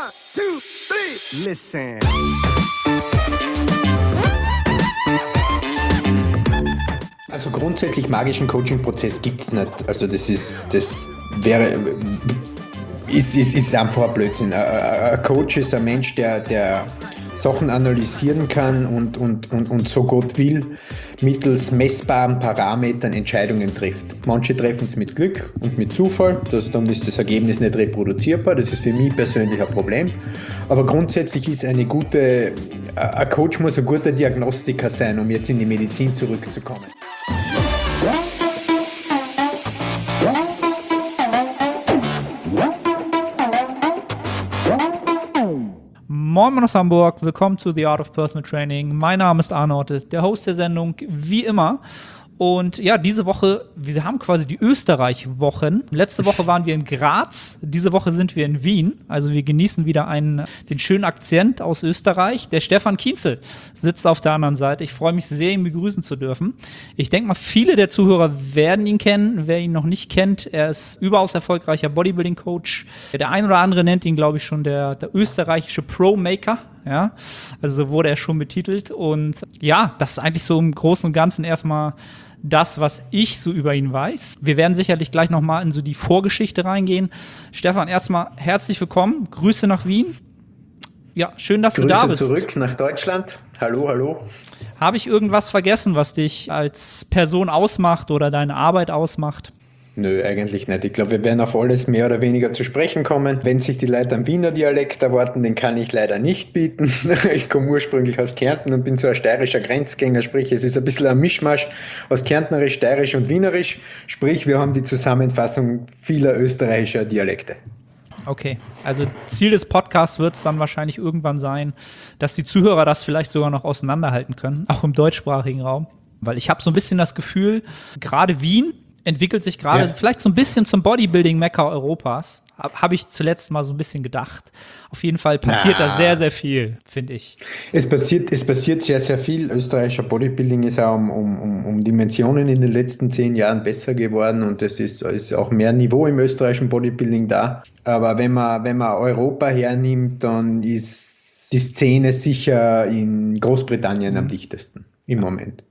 two, three. Listen. Also grundsätzlich magischen Coaching-Prozess gibt es nicht. Also das ist einfach ein Blödsinn. Ein Coach ist ein Mensch, der Sachen analysieren kann und so Gott will, mittels messbaren Parametern Entscheidungen trifft. Manche treffen es mit Glück und mit Zufall, dann ist das Ergebnis nicht reproduzierbar, das ist für mich persönlich ein Problem. Aber grundsätzlich ist ein Coach muss ein guter Diagnostiker sein, um jetzt in die Medizin zurückzukommen. Moin aus Hamburg, willkommen zu The Art of Personal Training. Mein Name ist Arne Otte, der Host der Sendung, wie immer. Und ja, diese Woche, wir haben quasi die Österreich-Wochen. Letzte Woche waren wir in Graz, diese Woche sind wir in Wien. Also wir genießen wieder den schönen Akzent aus Österreich. Der Stefan Kienzel sitzt auf der anderen Seite. Ich freue mich sehr, ihn begrüßen zu dürfen. Ich denke mal, viele der Zuhörer werden ihn kennen. Wer ihn noch nicht kennt, er ist überaus erfolgreicher Bodybuilding-Coach. Der ein oder andere nennt ihn, glaube ich, schon der österreichische Pro-Maker. Ja, also so wurde er schon betitelt. Und ja, das ist eigentlich so im Großen und Ganzen erstmal das, was ich so über ihn weiß. Wir werden sicherlich gleich nochmal in so die Vorgeschichte reingehen. Stefan, erstmal herzlich willkommen. Grüße nach Wien. Ja, schön, dass du da bist. Grüße zurück nach Deutschland. Hallo. Habe ich irgendwas vergessen, was dich als Person ausmacht oder deine Arbeit ausmacht? Nö, eigentlich nicht. Ich glaube, wir werden auf alles mehr oder weniger zu sprechen kommen. Wenn sich die Leute am Wiener Dialekt erwarten, den kann ich leider nicht bieten. Ich komme ursprünglich aus Kärnten und bin so ein steirischer Grenzgänger, sprich, es ist ein bisschen ein Mischmasch aus Kärntnerisch, Steirisch und Wienerisch. Sprich, wir haben die Zusammenfassung vieler österreichischer Dialekte. Okay, also Ziel des Podcasts wird es dann wahrscheinlich irgendwann sein, dass die Zuhörer das vielleicht sogar noch auseinanderhalten können, auch im deutschsprachigen Raum. Weil ich habe so ein bisschen das Gefühl, gerade Wien entwickelt sich gerade vielleicht so ein bisschen zum Bodybuilding-Mekka Europas. Habe ich zuletzt mal so ein bisschen gedacht. Auf jeden Fall passiert da sehr, sehr viel, finde ich. Es passiert sehr, sehr viel. Österreichischer Bodybuilding ist auch um Dimensionen in den letzten 10 Jahren besser geworden und es ist auch mehr Niveau im österreichischen Bodybuilding da. Aber wenn man Europa hernimmt, dann ist die Szene sicher in Großbritannien am dichtesten im Moment.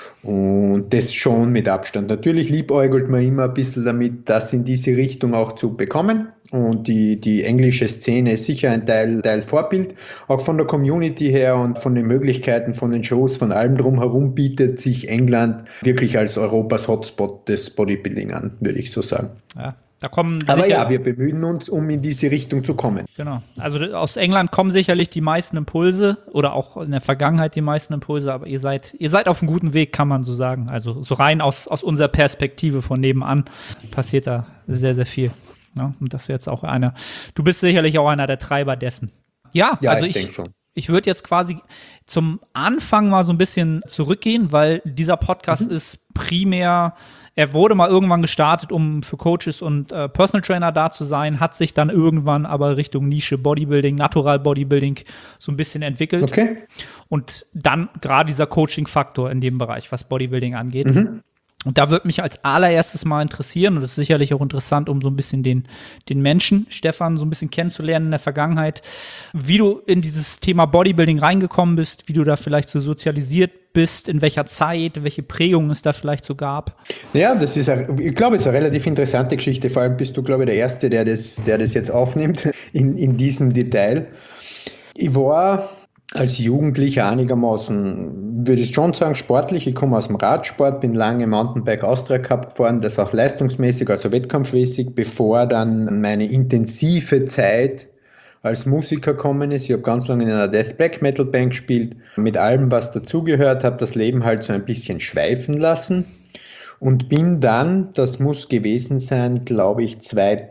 Und das schon mit Abstand. Natürlich liebäugelt man immer ein bisschen damit, das in diese Richtung auch zu bekommen. Und die englische Szene ist sicher ein Teil Vorbild. Auch von der Community her und von den Möglichkeiten, von den Shows, von allem drumherum bietet sich England wirklich als Europas Hotspot des Bodybuilding an, würde ich so sagen. Ja. Da kommen aber ja, wir bemühen uns, um in diese Richtung zu kommen. Genau. Also aus England kommen sicherlich die meisten Impulse oder auch in der Vergangenheit die meisten Impulse, aber ihr seid auf einem guten Weg, kann man so sagen. Also so rein aus unserer Perspektive von nebenan passiert da sehr, sehr viel. Ja, und das ist jetzt auch du bist sicherlich auch einer der Treiber dessen. Ja, also ich denke schon. Ich würde jetzt quasi zum Anfang mal so ein bisschen zurückgehen, weil dieser Podcast ist primär. Er wurde mal irgendwann gestartet, um für Coaches und Personal Trainer da zu sein, hat sich dann irgendwann aber Richtung Nische Bodybuilding, Natural Bodybuilding so ein bisschen entwickelt. Okay. Und dann gerade dieser Coaching-Faktor in dem Bereich, was Bodybuilding angeht. Und da würde mich als allererstes mal interessieren, und das ist sicherlich auch interessant, um so ein bisschen den Menschen, Stefan, so ein bisschen kennenzulernen in der Vergangenheit, wie du in dieses Thema Bodybuilding reingekommen bist, wie du da vielleicht so sozialisiert bist, in welcher Zeit, welche Prägungen es da vielleicht so gab. Ja, ich glaube, es ist eine relativ interessante Geschichte, vor allem bist du, glaube ich, der Erste, der das jetzt aufnimmt in diesem Detail. Ich war als Jugendlicher einigermaßen, würde ich schon sagen, sportlich. Ich komme aus dem Radsport, bin lange Mountainbike Austria Cup gefahren, das auch leistungsmäßig, also wettkampfmäßig, bevor dann meine intensive Zeit als Musiker gekommen ist. Ich habe ganz lange in einer Death Black Metal Band gespielt, mit allem, was dazugehört, habe das Leben halt so ein bisschen schweifen lassen. Und bin dann, das muss gewesen sein, glaube ich,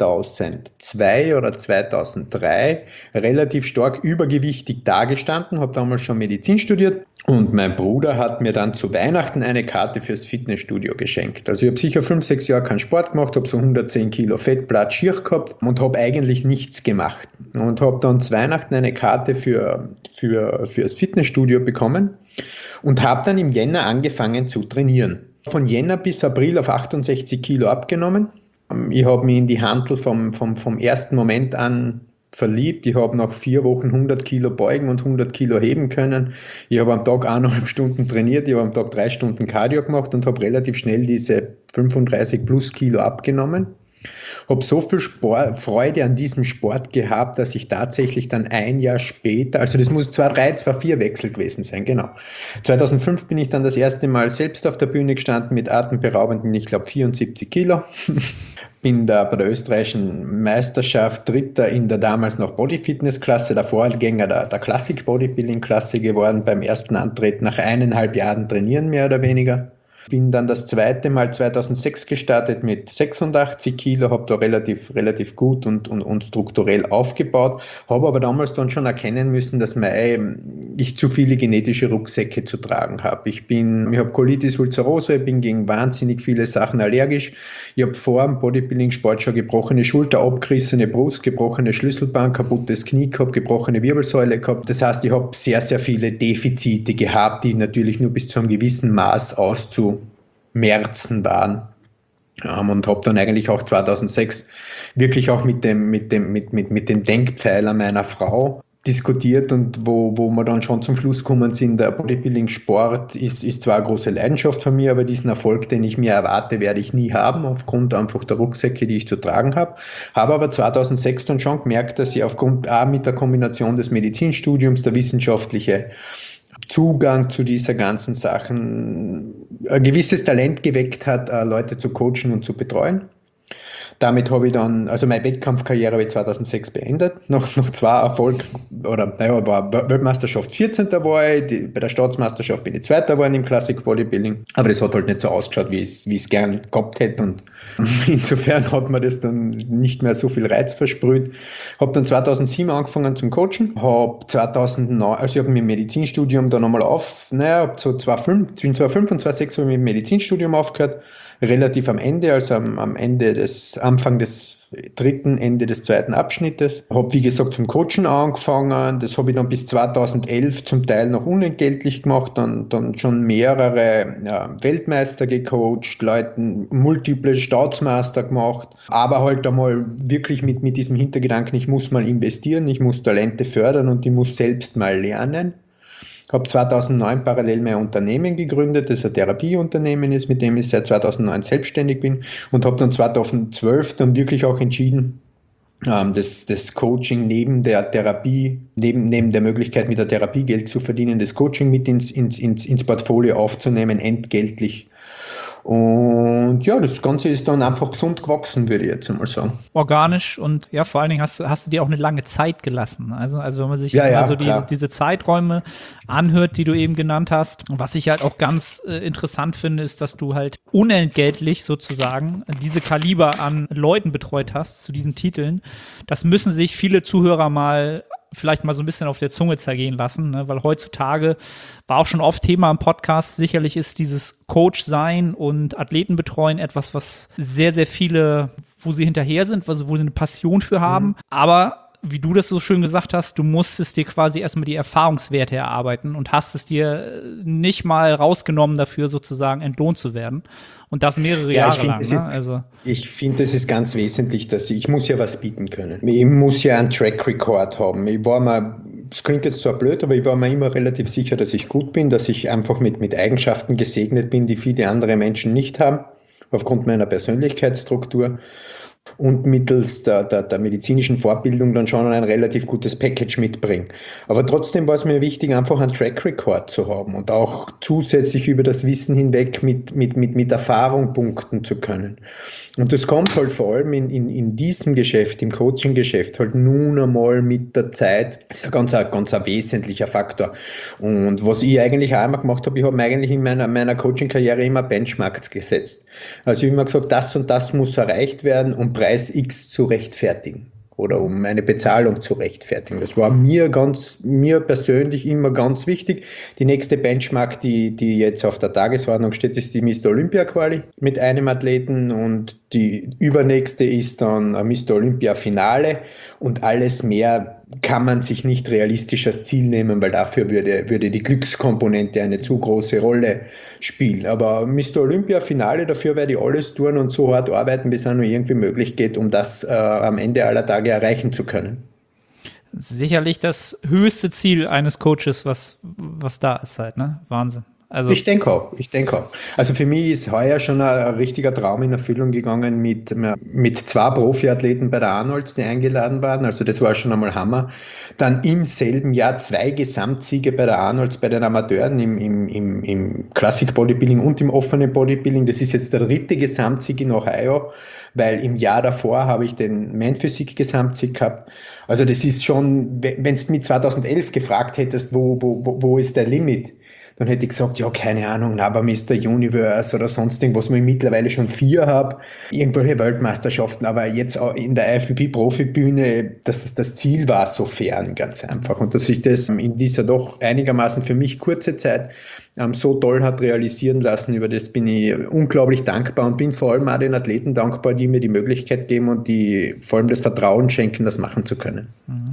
2002 oder 2003, relativ stark übergewichtig dagestanden, habe damals schon Medizin studiert und mein Bruder hat mir dann zu Weihnachten eine Karte fürs Fitnessstudio geschenkt. Also ich habe sicher 5-6 Jahre keinen Sport gemacht, habe so 110 Kilo Fett, platt, schier gehabt und habe eigentlich nichts gemacht. Und habe dann zu Weihnachten eine Karte fürs Fitnessstudio bekommen und habe dann im Jänner angefangen zu trainieren. Von Jänner bis April auf 68 Kilo abgenommen. Ich habe mich in die Hantel vom ersten Moment an verliebt. Ich habe nach 4 Wochen 100 Kilo beugen und 100 Kilo heben können. Ich habe am Tag 1,5 Stunden trainiert, ich habe am Tag 3 Stunden Cardio gemacht und habe relativ schnell diese 35 plus Kilo abgenommen. Habe so viel Freude an diesem Sport gehabt, dass ich tatsächlich dann ein Jahr später, also das muss 2-3-2-4 Wechsel gewesen sein, genau. 2005 bin ich dann das erste Mal selbst auf der Bühne gestanden mit atemberaubenden, ich glaube 74 Kilo. Bin da bei der österreichischen Meisterschaft Dritter in der damals noch Bodyfitness-Klasse, der Vorgänger der Classic-Bodybuilding-Klasse geworden, beim ersten Antreten nach 1,5 Jahren trainieren, mehr oder weniger. Bin dann das zweite Mal 2006 gestartet mit 86 Kilo, habe da relativ gut und strukturell aufgebaut, habe aber damals dann schon erkennen müssen, dass ich zu viele genetische Rucksäcke zu tragen habe. Ich habe Colitis ulcerosa, ich bin gegen wahnsinnig viele Sachen allergisch. Ich habe vor dem Bodybuilding-Sport schon gebrochene Schulter, abgerissene Brust, gebrochene Schlüsselbein, kaputtes Knie gehabt, gebrochene Wirbelsäule gehabt. Das heißt, ich habe sehr, sehr viele Defizite gehabt, die natürlich nur bis zu einem gewissen Maß auszumerzen waren. Und habe dann eigentlich auch 2006 wirklich auch mit den Denkpfeilern meiner Frau diskutiert und wo wir dann schon zum Schluss gekommen sind, der Bodybuilding-Sport ist zwar eine große Leidenschaft von mir, aber diesen Erfolg, den ich mir erwarte, werde ich nie haben, aufgrund einfach der Rucksäcke, die ich zu tragen habe. Habe aber 2006 dann schon gemerkt, dass ich aufgrund mit der Kombination des Medizinstudiums, der wissenschaftliche Zugang zu dieser ganzen Sachen ein gewisses Talent geweckt hat, Leute zu coachen und zu betreuen. Damit habe ich dann, also meine Wettkampfkarriere habe ich 2006 beendet, nach 2 Erfolg, war Weltmeisterschaft 14. war ich, bei der Staatsmeisterschaft bin ich 2. geworden im Classic Bodybuilding, aber das hat halt nicht so ausgeschaut, wie ich es gern gehabt hätte und insofern hat mir das dann nicht mehr so viel Reiz versprüht. Habe dann 2007 angefangen zum Coachen, habe 2009, also ich habe mit dem Medizinstudium dann nochmal zwischen 2005 und 2006 habe ich mit dem Medizinstudium aufgehört, relativ am Ende, also am Anfang des 3., Ende des 2. Abschnittes. Habe, wie gesagt, zum Coachen angefangen. Das habe ich dann bis 2011 zum Teil noch unentgeltlich gemacht, dann schon mehrere Weltmeister gecoacht, Leuten multiple Staatsmeister gemacht, aber halt einmal wirklich mit diesem Hintergedanken, ich muss mal investieren, ich muss Talente fördern und ich muss selbst mal lernen. Ich habe 2009 parallel mein Unternehmen gegründet, das ein Therapieunternehmen ist, mit dem ich seit 2009 selbstständig bin und habe dann 2012 dann wirklich auch entschieden, das Coaching neben der Therapie, neben der Möglichkeit mit der Therapie Geld zu verdienen, das Coaching mit ins Portfolio aufzunehmen, entgeltlich. Und ja, das Ganze ist dann einfach gesund gewachsen, würde ich jetzt einmal sagen. Organisch und ja, vor allen Dingen hast du dir auch eine lange Zeit gelassen. Also wenn man sich jetzt mal so diese Zeiträume anhört, die du eben genannt hast. Und was ich halt auch ganz interessant finde, ist, dass du halt unentgeltlich sozusagen diese Kaliber an Leuten betreut hast zu diesen Titeln. Das müssen sich viele Zuhörer vielleicht mal so ein bisschen auf der Zunge zergehen lassen, ne? Weil heutzutage war auch schon oft Thema im Podcast, sicherlich ist dieses Coach-Sein und Athletenbetreuen etwas, was sehr, sehr viele, wo sie hinterher sind, wo sie eine Passion für haben, aber wie du das so schön gesagt hast, du musstest dir quasi erstmal die Erfahrungswerte erarbeiten und hast es dir nicht mal rausgenommen dafür, sozusagen entlohnt zu werden. Und das mehrere Jahre lang. Ich finde, es ist ganz wesentlich, dass ich muss ja was bieten können. Ich muss ja einen Track Record haben. Das klingt jetzt zwar blöd, aber ich war mir immer relativ sicher, dass ich gut bin, dass ich einfach mit Eigenschaften gesegnet bin, die viele andere Menschen nicht haben, aufgrund meiner Persönlichkeitsstruktur. Und mittels der medizinischen Fortbildung dann schon ein relativ gutes Package mitbringen. Aber trotzdem war es mir wichtig, einfach einen Track Record zu haben und auch zusätzlich über das Wissen hinweg mit Erfahrung punkten zu können. Und das kommt halt vor allem in diesem Geschäft, im Coaching-Geschäft, halt nun einmal mit der Zeit, ist ein ganz ein wesentlicher Faktor. Und was ich eigentlich auch immer gemacht habe, ich habe mir eigentlich in meiner Coaching-Karriere immer Benchmarks gesetzt. Also ich habe immer gesagt, das und das muss erreicht werden, um Preis X zu rechtfertigen oder um eine Bezahlung zu rechtfertigen. Das war mir persönlich immer ganz wichtig. Die nächste Benchmark, die jetzt auf der Tagesordnung steht, ist die Mr. Olympia Quali mit einem Athleten und die übernächste ist dann ein Mr. Olympia Finale und alles mehr kann man sich nicht realistisch als Ziel nehmen, weil dafür würde die Glückskomponente eine zu große Rolle spielen. Aber Mr. Olympia Finale, dafür werde ich alles tun und so hart arbeiten, bis es nur irgendwie möglich geht, um das am Ende aller Tage erreichen zu können. Sicherlich das höchste Ziel eines Coaches, was da ist halt, ne? Wahnsinn. Also Ich denke auch. Also für mich ist heuer schon ein richtiger Traum in Erfüllung gegangen mit 2 Profiathleten bei der Arnolds, die eingeladen waren. Also das war schon einmal Hammer. Dann im selben Jahr 2 Gesamtsiege bei der Arnolds, bei den Amateuren im Classic Bodybuilding und im offenen Bodybuilding. Das ist jetzt der 3. Gesamtsieg in Ohio, weil im Jahr davor habe ich den Man-Physik Gesamtsieg gehabt. Also das ist schon, wenn du mich 2011 gefragt hättest, wo ist der Limit? Dann hätte ich gesagt, ja, keine Ahnung, aber Mr. Universe oder sonst irgendwas, wo ich mittlerweile schon 4 habe, irgendwelche Weltmeisterschaften, aber jetzt auch in der IFBB-Profibühne, das Ziel war so fern, ganz einfach. Und dass sich das in dieser doch einigermaßen für mich kurze Zeit so toll hat realisieren lassen, über das bin ich unglaublich dankbar und bin vor allem auch den Athleten dankbar, die mir die Möglichkeit geben und die vor allem das Vertrauen schenken, das machen zu können.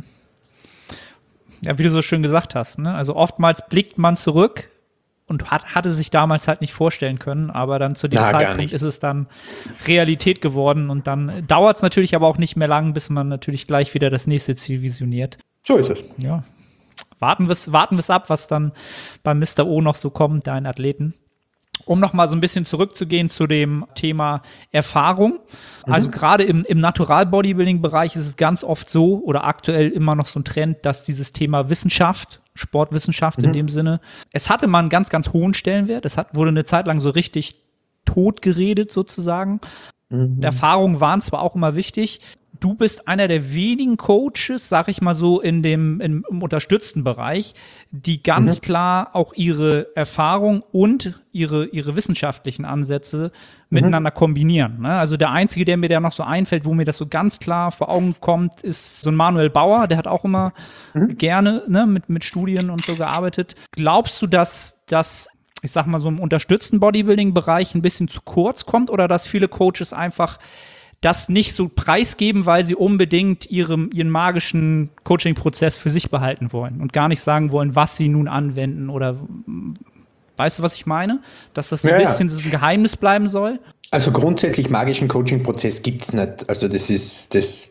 Ja, wie du so schön gesagt hast, ne? Also oftmals blickt man zurück und hatte sich damals halt nicht vorstellen können, aber dann zu dem Zeitpunkt ist es dann Realität geworden und dann dauert es natürlich aber auch nicht mehr lang, bis man natürlich gleich wieder das nächste Ziel visioniert. So ist es. Ja. Warten wir's ab, was dann beim Mr. O noch so kommt, deinen Athleten. Um noch mal so ein bisschen zurückzugehen zu dem Thema Erfahrung. Also gerade im Natural-Bodybuilding-Bereich ist es ganz oft so oder aktuell immer noch so ein Trend, dass dieses Thema Wissenschaft, Sportwissenschaft in dem Sinne, es hatte mal einen ganz, ganz hohen Stellenwert. Wurde eine Zeit lang so richtig tot geredet sozusagen. Erfahrungen waren zwar auch immer wichtig. Du bist einer der wenigen Coaches, sag ich mal so, im unterstützten Bereich, die ganz klar auch ihre Erfahrung und ihre wissenschaftlichen Ansätze miteinander kombinieren. Ne? Also der Einzige, der mir da noch so einfällt, wo mir das so ganz klar vor Augen kommt, ist so ein Manuel Bauer, der hat auch immer gerne mit Studien und so gearbeitet. Glaubst du, dass das, ich sag mal, so im unterstützten Bodybuilding-Bereich ein bisschen zu kurz kommt oder dass viele Coaches einfach das nicht so preisgeben, weil sie unbedingt ihren magischen Coaching-Prozess für sich behalten wollen und gar nicht sagen wollen, was sie nun anwenden oder weißt du, was ich meine? Dass das so ein bisschen ein Geheimnis bleiben soll? Also grundsätzlich magischen Coaching-Prozess gibt es nicht. Also das ist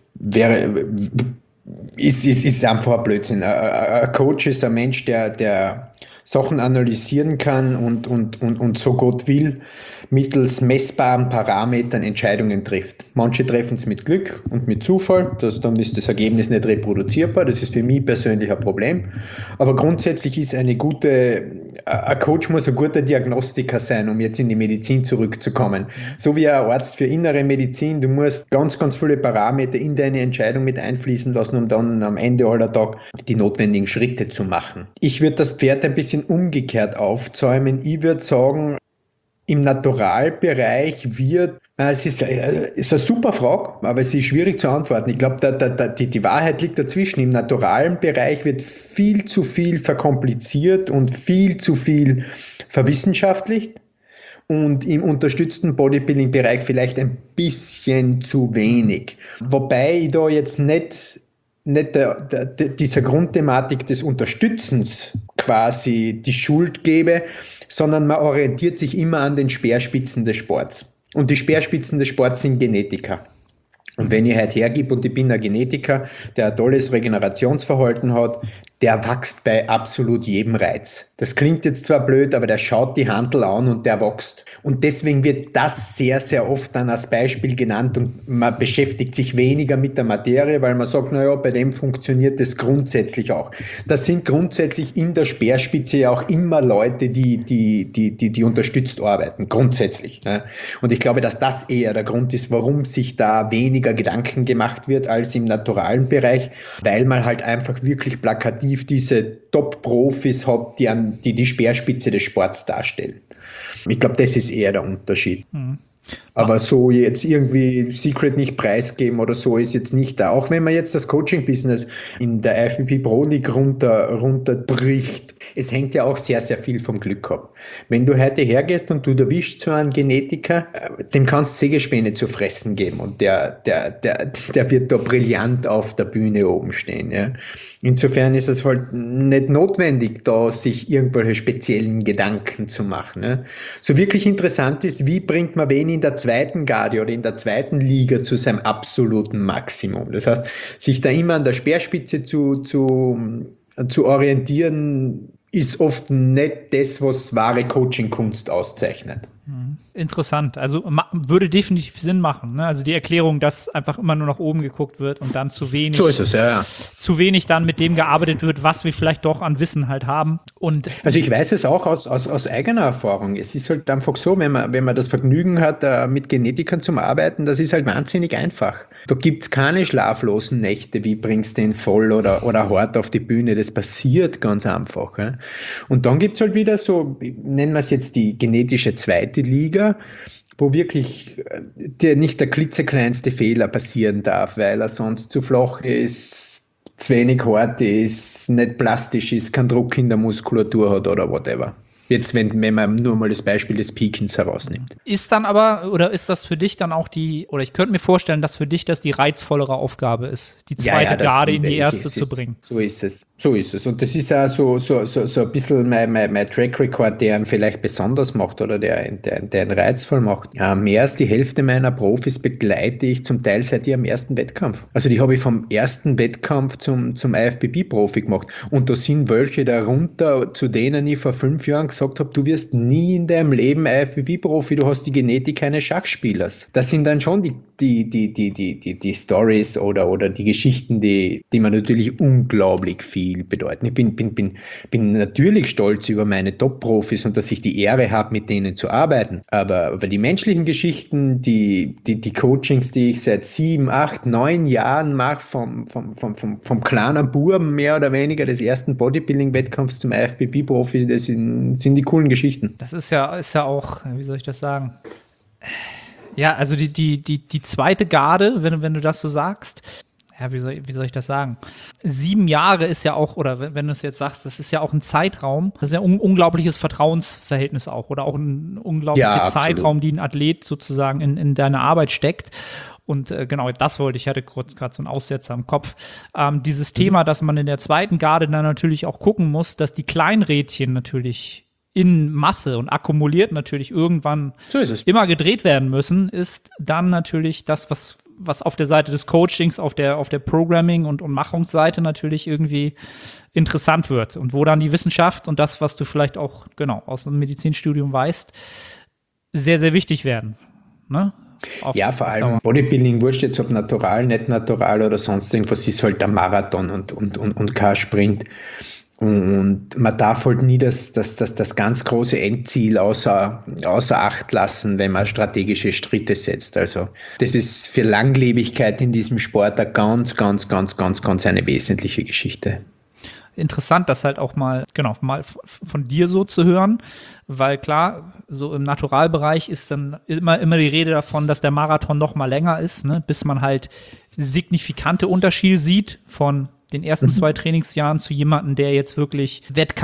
einfach ein Blödsinn. Ein Coach ist ein Mensch, der Sachen analysieren kann und so Gott will, mittels messbaren Parametern Entscheidungen trifft. Manche treffen es mit Glück und mit Zufall, dann ist das Ergebnis nicht reproduzierbar, das ist für mich persönlich ein Problem. Aber grundsätzlich ist ein Coach muss ein guter Diagnostiker sein, um jetzt in die Medizin zurückzukommen. So wie ein Arzt für innere Medizin, du musst ganz, ganz viele Parameter in deine Entscheidung mit einfließen lassen, um dann am Ende aller Tag die notwendigen Schritte zu machen. Ich würde das Pferd ein bisschen umgekehrt aufzäumen. Ich würde sagen, im Naturalbereich es ist eine super Frage, aber es ist schwierig zu antworten. Ich glaube, die Wahrheit liegt dazwischen. Im naturalen Bereich wird viel zu viel verkompliziert und viel zu viel verwissenschaftlicht und im unterstützten Bodybuilding-Bereich vielleicht ein bisschen zu wenig. Wobei ich da jetzt nicht dieser Grundthematik des Unterstützens quasi die Schuld gebe, sondern man orientiert sich immer an den Speerspitzen des Sports. Und die Speerspitzen des Sports sind Genetiker. Und wenn ich heute hergebe und ich bin ein Genetiker, der ein tolles Regenerationsverhalten hat, der wächst bei absolut jedem Reiz. Das klingt jetzt zwar blöd, aber der schaut die Hantel an und der wächst. Und deswegen wird das sehr, sehr oft dann als Beispiel genannt und man beschäftigt sich weniger mit der Materie, weil man sagt, naja, bei dem funktioniert das grundsätzlich auch. Das sind grundsätzlich in der Speerspitze ja auch immer Leute, die unterstützt arbeiten, grundsätzlich. Ne? Und ich glaube, dass das eher der Grund ist, warum sich da weniger Gedanken gemacht wird als im naturalen Bereich, weil man halt einfach wirklich plakativ diese Top-Profis hat, die Speerspitze des Sports darstellen. Ich glaube, das ist eher der Unterschied. Aber so jetzt irgendwie Secret nicht preisgeben oder so ist jetzt nicht da. Auch wenn man jetzt das Coaching-Business in der IFBB Pro League runterbricht, es hängt ja auch sehr, sehr viel vom Glück ab. Wenn du heute hergehst und du erwischst so einen Genetiker, dem kannst du Sägespäne zu fressen geben und der wird da brillant auf der Bühne oben stehen. Ja. Insofern ist es halt nicht notwendig, da sich irgendwelche speziellen Gedanken zu machen. Ne? So wirklich interessant ist, wie bringt man wen in der zweiten Garde oder in der zweiten Liga zu seinem absoluten Maximum. Das heißt, sich da immer an der Speerspitze zu orientieren, ist oft nicht das, was wahre Coaching-Kunst auszeichnet. Interessant. Also würde definitiv Sinn machen. Ne? Also die Erklärung, dass einfach immer nur nach oben geguckt wird und dann zu wenig. So ist es, ja. Zu wenig dann mit dem gearbeitet wird, was wir vielleicht doch an Wissen halt haben. Und also ich weiß es auch aus eigener Erfahrung. Es ist halt einfach so, wenn man das Vergnügen hat, mit Genetikern zu arbeiten, das ist halt wahnsinnig einfach. Da gibt es keine schlaflosen Nächte, wie bringst du den voll oder hart auf die Bühne. Das passiert ganz einfach. Ja? Und dann gibt es halt wieder so, nennen wir es jetzt die genetische zweite Liga, wo wirklich nicht der klitzekleinste Fehler passieren darf, weil er sonst zu flach ist, zu wenig hart ist, nicht plastisch ist, keinen Druck in der Muskulatur hat oder whatever. Jetzt, wenn man nur mal das Beispiel des Peakins herausnimmt. Ist dann aber, oder ist das für dich dann auch oder ich könnte mir vorstellen, dass für dich das die reizvollere Aufgabe ist, die zweite Garde in die erste zu bringen. So ist es. Und das ist auch so ein bisschen mein Track Record, der ihn vielleicht besonders macht oder der ihn reizvoll macht. Ja, mehr als die Hälfte meiner Profis begleite ich zum Teil seit ihrem ersten Wettkampf. Also die habe ich vom ersten Wettkampf zum IFBB-Profi gemacht. Und da sind welche darunter, zu denen ich vor 5 Jahren gesagt habe, du wirst nie in deinem Leben IFBB-Profi, du hast die Genetik eines Schachspielers. Das sind dann schon die Stories oder die Geschichten, die mir natürlich unglaublich viel bedeuten. Ich bin natürlich stolz über meine Top-Profis und dass ich die Ehre habe, mit denen zu arbeiten. Aber die menschlichen Geschichten, die Coachings, die ich seit 7, 8, 9 Jahren mache, vom kleinen Buben mehr oder weniger des ersten Bodybuilding-Wettkampfs zum IFBB-Profi, das sind die coolen Geschichten. Das ist ja auch, wie soll ich das sagen? Ja, also die zweite Garde, wenn du das so sagst, ja, wie soll ich das sagen? 7 Jahre ist ja auch, oder wenn du es jetzt sagst, das ist ja auch ein Zeitraum, das ist ja ein unglaubliches Vertrauensverhältnis auch, oder auch ein unglaublicher Zeitraum, die ein Athlet sozusagen in deine Arbeit steckt. Und genau, das wollte ich, hatte kurz gerade so einen Aussetzer am Kopf. Dieses Thema, dass man in der zweiten Garde dann natürlich auch gucken muss, dass die Kleinrädchen natürlich in Masse und akkumuliert natürlich irgendwann immer gedreht werden müssen, ist dann natürlich das, was auf der Seite des Coachings, auf der Programming- und Machungsseite natürlich irgendwie interessant wird. Und wo dann die Wissenschaft und das, was du vielleicht auch genau aus dem Medizinstudium weißt, sehr, sehr wichtig werden. Ne? Vor allem Bodybuilding, wurscht jetzt ob natural, nicht natural oder sonst irgendwas, ist halt ein Marathon und kein Sprint. Und man darf halt nie das ganz große Endziel außer Acht lassen, wenn man strategische Schritte setzt. Also das ist für Langlebigkeit in diesem Sport eine ganz eine wesentliche Geschichte. Interessant, das halt auch mal von dir so zu hören, weil klar, so im Naturalbereich ist dann immer die Rede davon, dass der Marathon noch mal länger ist, ne, bis man halt signifikante Unterschiede sieht von den ersten 2 Trainingsjahren zu jemandem, der jetzt wirklich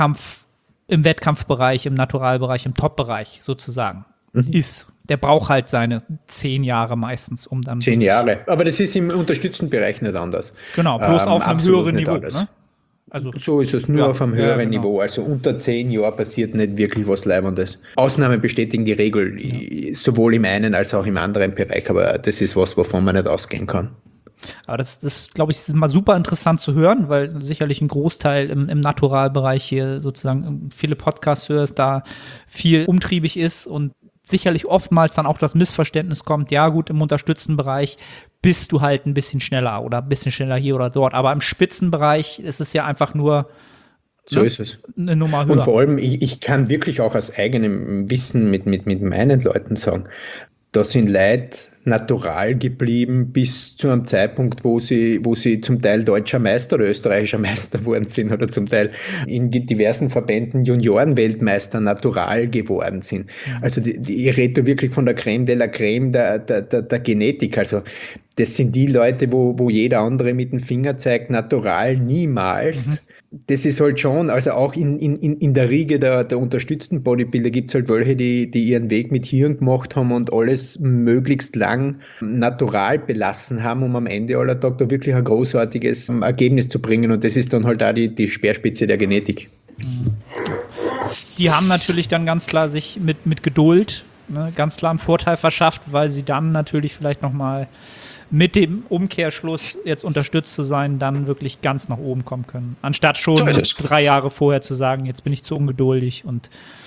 im Wettkampfbereich, im Naturalbereich, im Top-Bereich sozusagen ist. Der braucht halt seine 10 Jahre meistens, um dann 10 Jahre. Aber das ist im unterstützten Bereich nicht anders. Genau, bloß auf einem höheren Niveau. Ne? Also, so ist es, nur auf einem höheren Niveau. Also unter 10 Jahren passiert nicht wirklich was Leibendes. Ausnahmen bestätigen die Regel, sowohl im einen als auch im anderen Bereich. Aber das ist was, wovon man nicht ausgehen kann. Aber das glaube ich, ist mal super interessant zu hören, weil sicherlich ein Großteil im Naturalbereich hier sozusagen viele Podcasts hörst, da viel umtriebig ist und sicherlich oftmals dann auch das Missverständnis kommt, ja gut, im unterstützten Bereich bist du halt ein bisschen schneller oder ein bisschen schneller hier oder dort, aber im Spitzenbereich ist es ja einfach nur ist es. Eine Nummer höher. Und vor allem, ich kann wirklich auch aus eigenem Wissen mit meinen Leuten sagen, da sind Leute natural geblieben bis zu einem Zeitpunkt, wo sie zum Teil deutscher Meister oder österreichischer Meister geworden sind oder zum Teil in diversen Verbänden Juniorenweltmeister natural geworden sind. Also ich rede da wirklich von der Creme de la Creme der Genetik. Also das sind die Leute, wo jeder andere mit dem Finger zeigt, natural niemals. Das ist halt schon, also auch in der Riege der unterstützten Bodybuilder gibt es halt welche, die ihren Weg mit Hirn gemacht haben und alles möglichst lang natural belassen haben, um am Ende aller Tag da wirklich ein großartiges Ergebnis zu bringen. Und das ist dann halt auch die Speerspitze der Genetik. Die haben natürlich dann ganz klar sich mit Geduld ganz klar einen Vorteil verschafft, weil sie dann natürlich vielleicht nochmal mit dem Umkehrschluss jetzt unterstützt zu sein, dann wirklich ganz nach oben kommen können. Anstatt schon 3 Jahre vorher zu sagen, jetzt bin ich zu ungeduldig und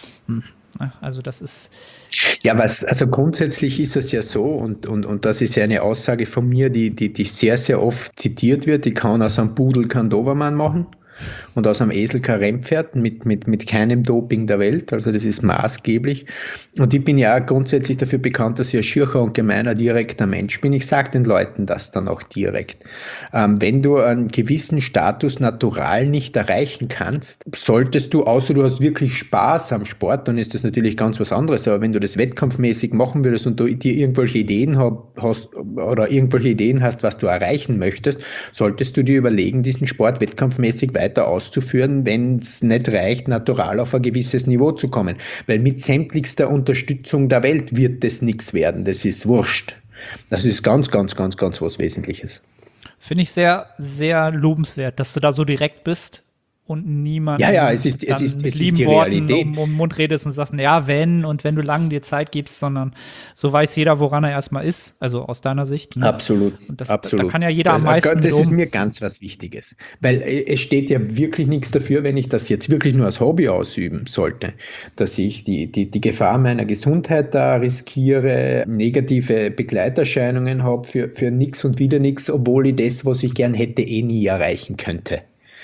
also das ist... Ja, also grundsätzlich ist es ja so und das ist ja eine Aussage von mir, die sehr, sehr oft zitiert wird, die kann aus einem Pudel keinen Dobermann machen. Und aus einem Esel kein Rennpferd mit keinem Doping der Welt, also das ist maßgeblich. Und ich bin ja auch grundsätzlich dafür bekannt, dass ich ein schücher und gemeiner, direkter Mensch bin. Ich sage den Leuten das dann auch direkt. Wenn du einen gewissen Status natural nicht erreichen kannst, solltest du, außer du hast wirklich Spaß am Sport, dann ist das natürlich ganz was anderes. Aber wenn du das wettkampfmäßig machen würdest und du dir irgendwelche Ideen hast oder irgendwelche Ideen hast, was du erreichen möchtest, solltest du dir überlegen, diesen Sport wettkampfmäßig weiter auszuführen, wenn es nicht reicht, natural auf ein gewisses Niveau zu kommen. Weil mit sämtlichster Unterstützung der Welt wird das nichts werden. Das ist wurscht. Das ist ganz, ganz, ganz, ganz was Wesentliches. Finde ich sehr, sehr lobenswert, dass du da so direkt bist und niemand es ist die Realität. um den Mund redest und sagst, ja, wenn du lange dir Zeit gibst, sondern so weiß jeder, woran er erstmal ist, also aus deiner Sicht. Ne? Absolut, und absolut. Da kann ja jeder am meisten Das ist mir ganz was Wichtiges, weil es steht ja wirklich nichts dafür, wenn ich das jetzt wirklich nur als Hobby ausüben sollte, dass ich die Gefahr meiner Gesundheit da riskiere, negative Begleiterscheinungen habe für nichts und wieder nichts, obwohl ich das, was ich gern hätte, nie erreichen könnte.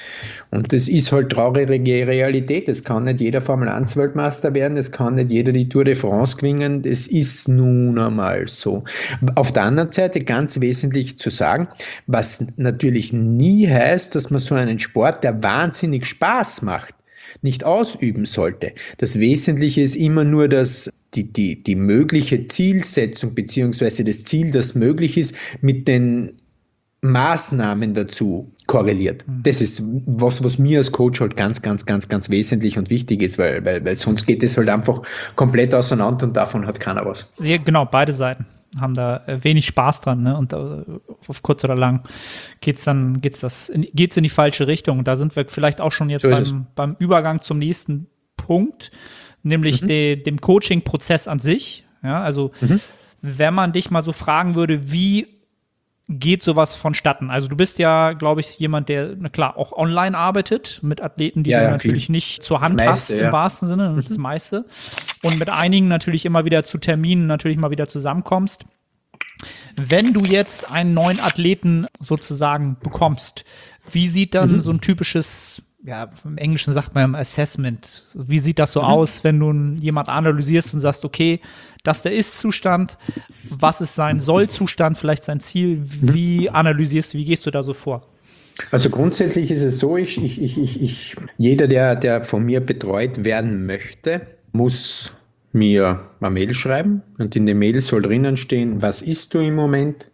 Und das ist halt traurige Realität. Es kann nicht jeder Formel-1-Weltmeister werden, es kann nicht jeder die Tour de France gewinnen. Das ist nun einmal so. Auf der anderen Seite ganz wesentlich zu sagen, was natürlich nie heißt, dass man so einen Sport, der wahnsinnig Spaß macht, nicht ausüben sollte. Das Wesentliche ist immer nur, dass die mögliche Zielsetzung beziehungsweise das Ziel, das möglich ist, mit den Maßnahmen dazu korreliert. Das ist was mir als Coach halt ganz, ganz, ganz, ganz wesentlich und wichtig ist, weil sonst geht es halt einfach komplett auseinander und davon hat keiner was. Ja, genau, beide Seiten haben da wenig Spaß dran, ne? Und auf kurz oder lang geht's in die falsche Richtung. Und da sind wir vielleicht auch schon jetzt beim Übergang zum nächsten Punkt, nämlich dem Coaching-Prozess an sich. Ja, also wenn man dich mal so fragen würde, wie geht sowas vonstatten? Also du bist ja, glaube ich, jemand, der, na klar, auch online arbeitet mit Athleten, die du natürlich nicht zur Hand hast, im wahrsten Sinne, das meiste. Und mit einigen natürlich immer wieder zu Terminen natürlich mal wieder zusammenkommst. Wenn du jetzt einen neuen Athleten sozusagen bekommst, wie sieht dann so ein typisches, ja, im Englischen sagt man Assessment, wie sieht das so aus, wenn du jemand analysierst und sagst, okay, das ist der Ist-Zustand, was ist sein Soll-Zustand, vielleicht sein Ziel, wie analysierst du, wie gehst du da so vor? Also grundsätzlich ist es so, jeder, der von mir betreut werden möchte, muss mir eine Mail schreiben und in der Mail soll drinnen stehen, was isst du im Moment,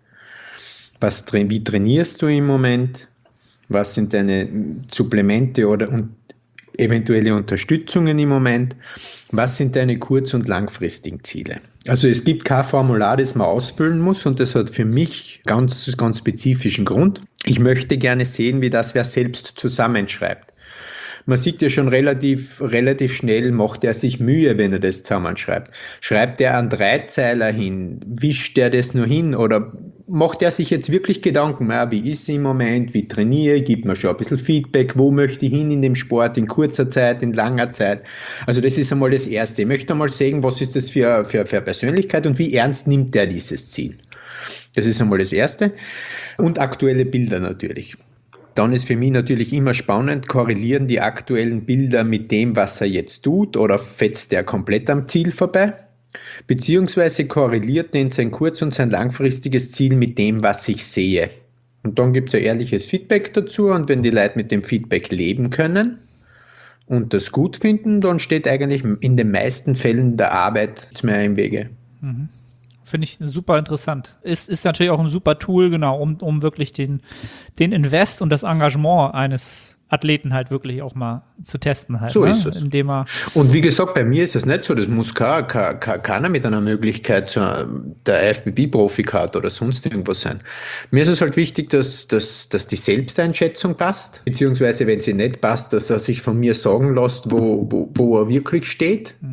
wie trainierst du im Moment, was sind deine Supplemente und eventuelle Unterstützungen im Moment, was sind deine kurz- und langfristigen Ziele. Also es gibt kein Formular, das man ausfüllen muss und das hat für mich ganz, ganz spezifischen Grund. Ich möchte gerne sehen, wie das wer selbst zusammenschreibt. Man sieht ja schon relativ schnell, macht er sich Mühe, wenn er das zusammenschreibt. Schreibt er einen Dreizeiler hin? Wischt er das nur hin? Oder macht er sich jetzt wirklich Gedanken, wie ist es im Moment, wie trainiere ich, gibt mir schon ein bisschen Feedback, wo möchte ich hin in dem Sport, in kurzer Zeit, in langer Zeit? Also das ist einmal das Erste. Ich möchte einmal sehen, was ist das für Persönlichkeit und wie ernst nimmt er dieses Ziel? Das ist einmal das Erste. Und aktuelle Bilder natürlich. Dann ist für mich natürlich immer spannend, korrelieren die aktuellen Bilder mit dem, was er jetzt tut, oder fetzt er komplett am Ziel vorbei? Beziehungsweise korreliert denn sein kurz- und sein langfristiges Ziel mit dem, was ich sehe? Und dann gibt es ein ehrliches Feedback dazu und wenn die Leute mit dem Feedback leben können und das gut finden, dann steht eigentlich in den meisten Fällen der Arbeit nichts mehr im Wege. Finde ich super interessant. Ist natürlich auch ein super Tool, genau, um wirklich den Invest und das Engagement eines Athleten halt wirklich auch mal zu testen halt. So ne? ist es. Indem er und wie gesagt, bei mir ist es nicht so, das muss keiner mit einer Möglichkeit der IFBB-Profikarte oder sonst irgendwas sein. Mir ist es halt wichtig, dass die Selbsteinschätzung passt, beziehungsweise wenn sie nicht passt, dass er sich von mir sagen lässt, wo er wirklich steht.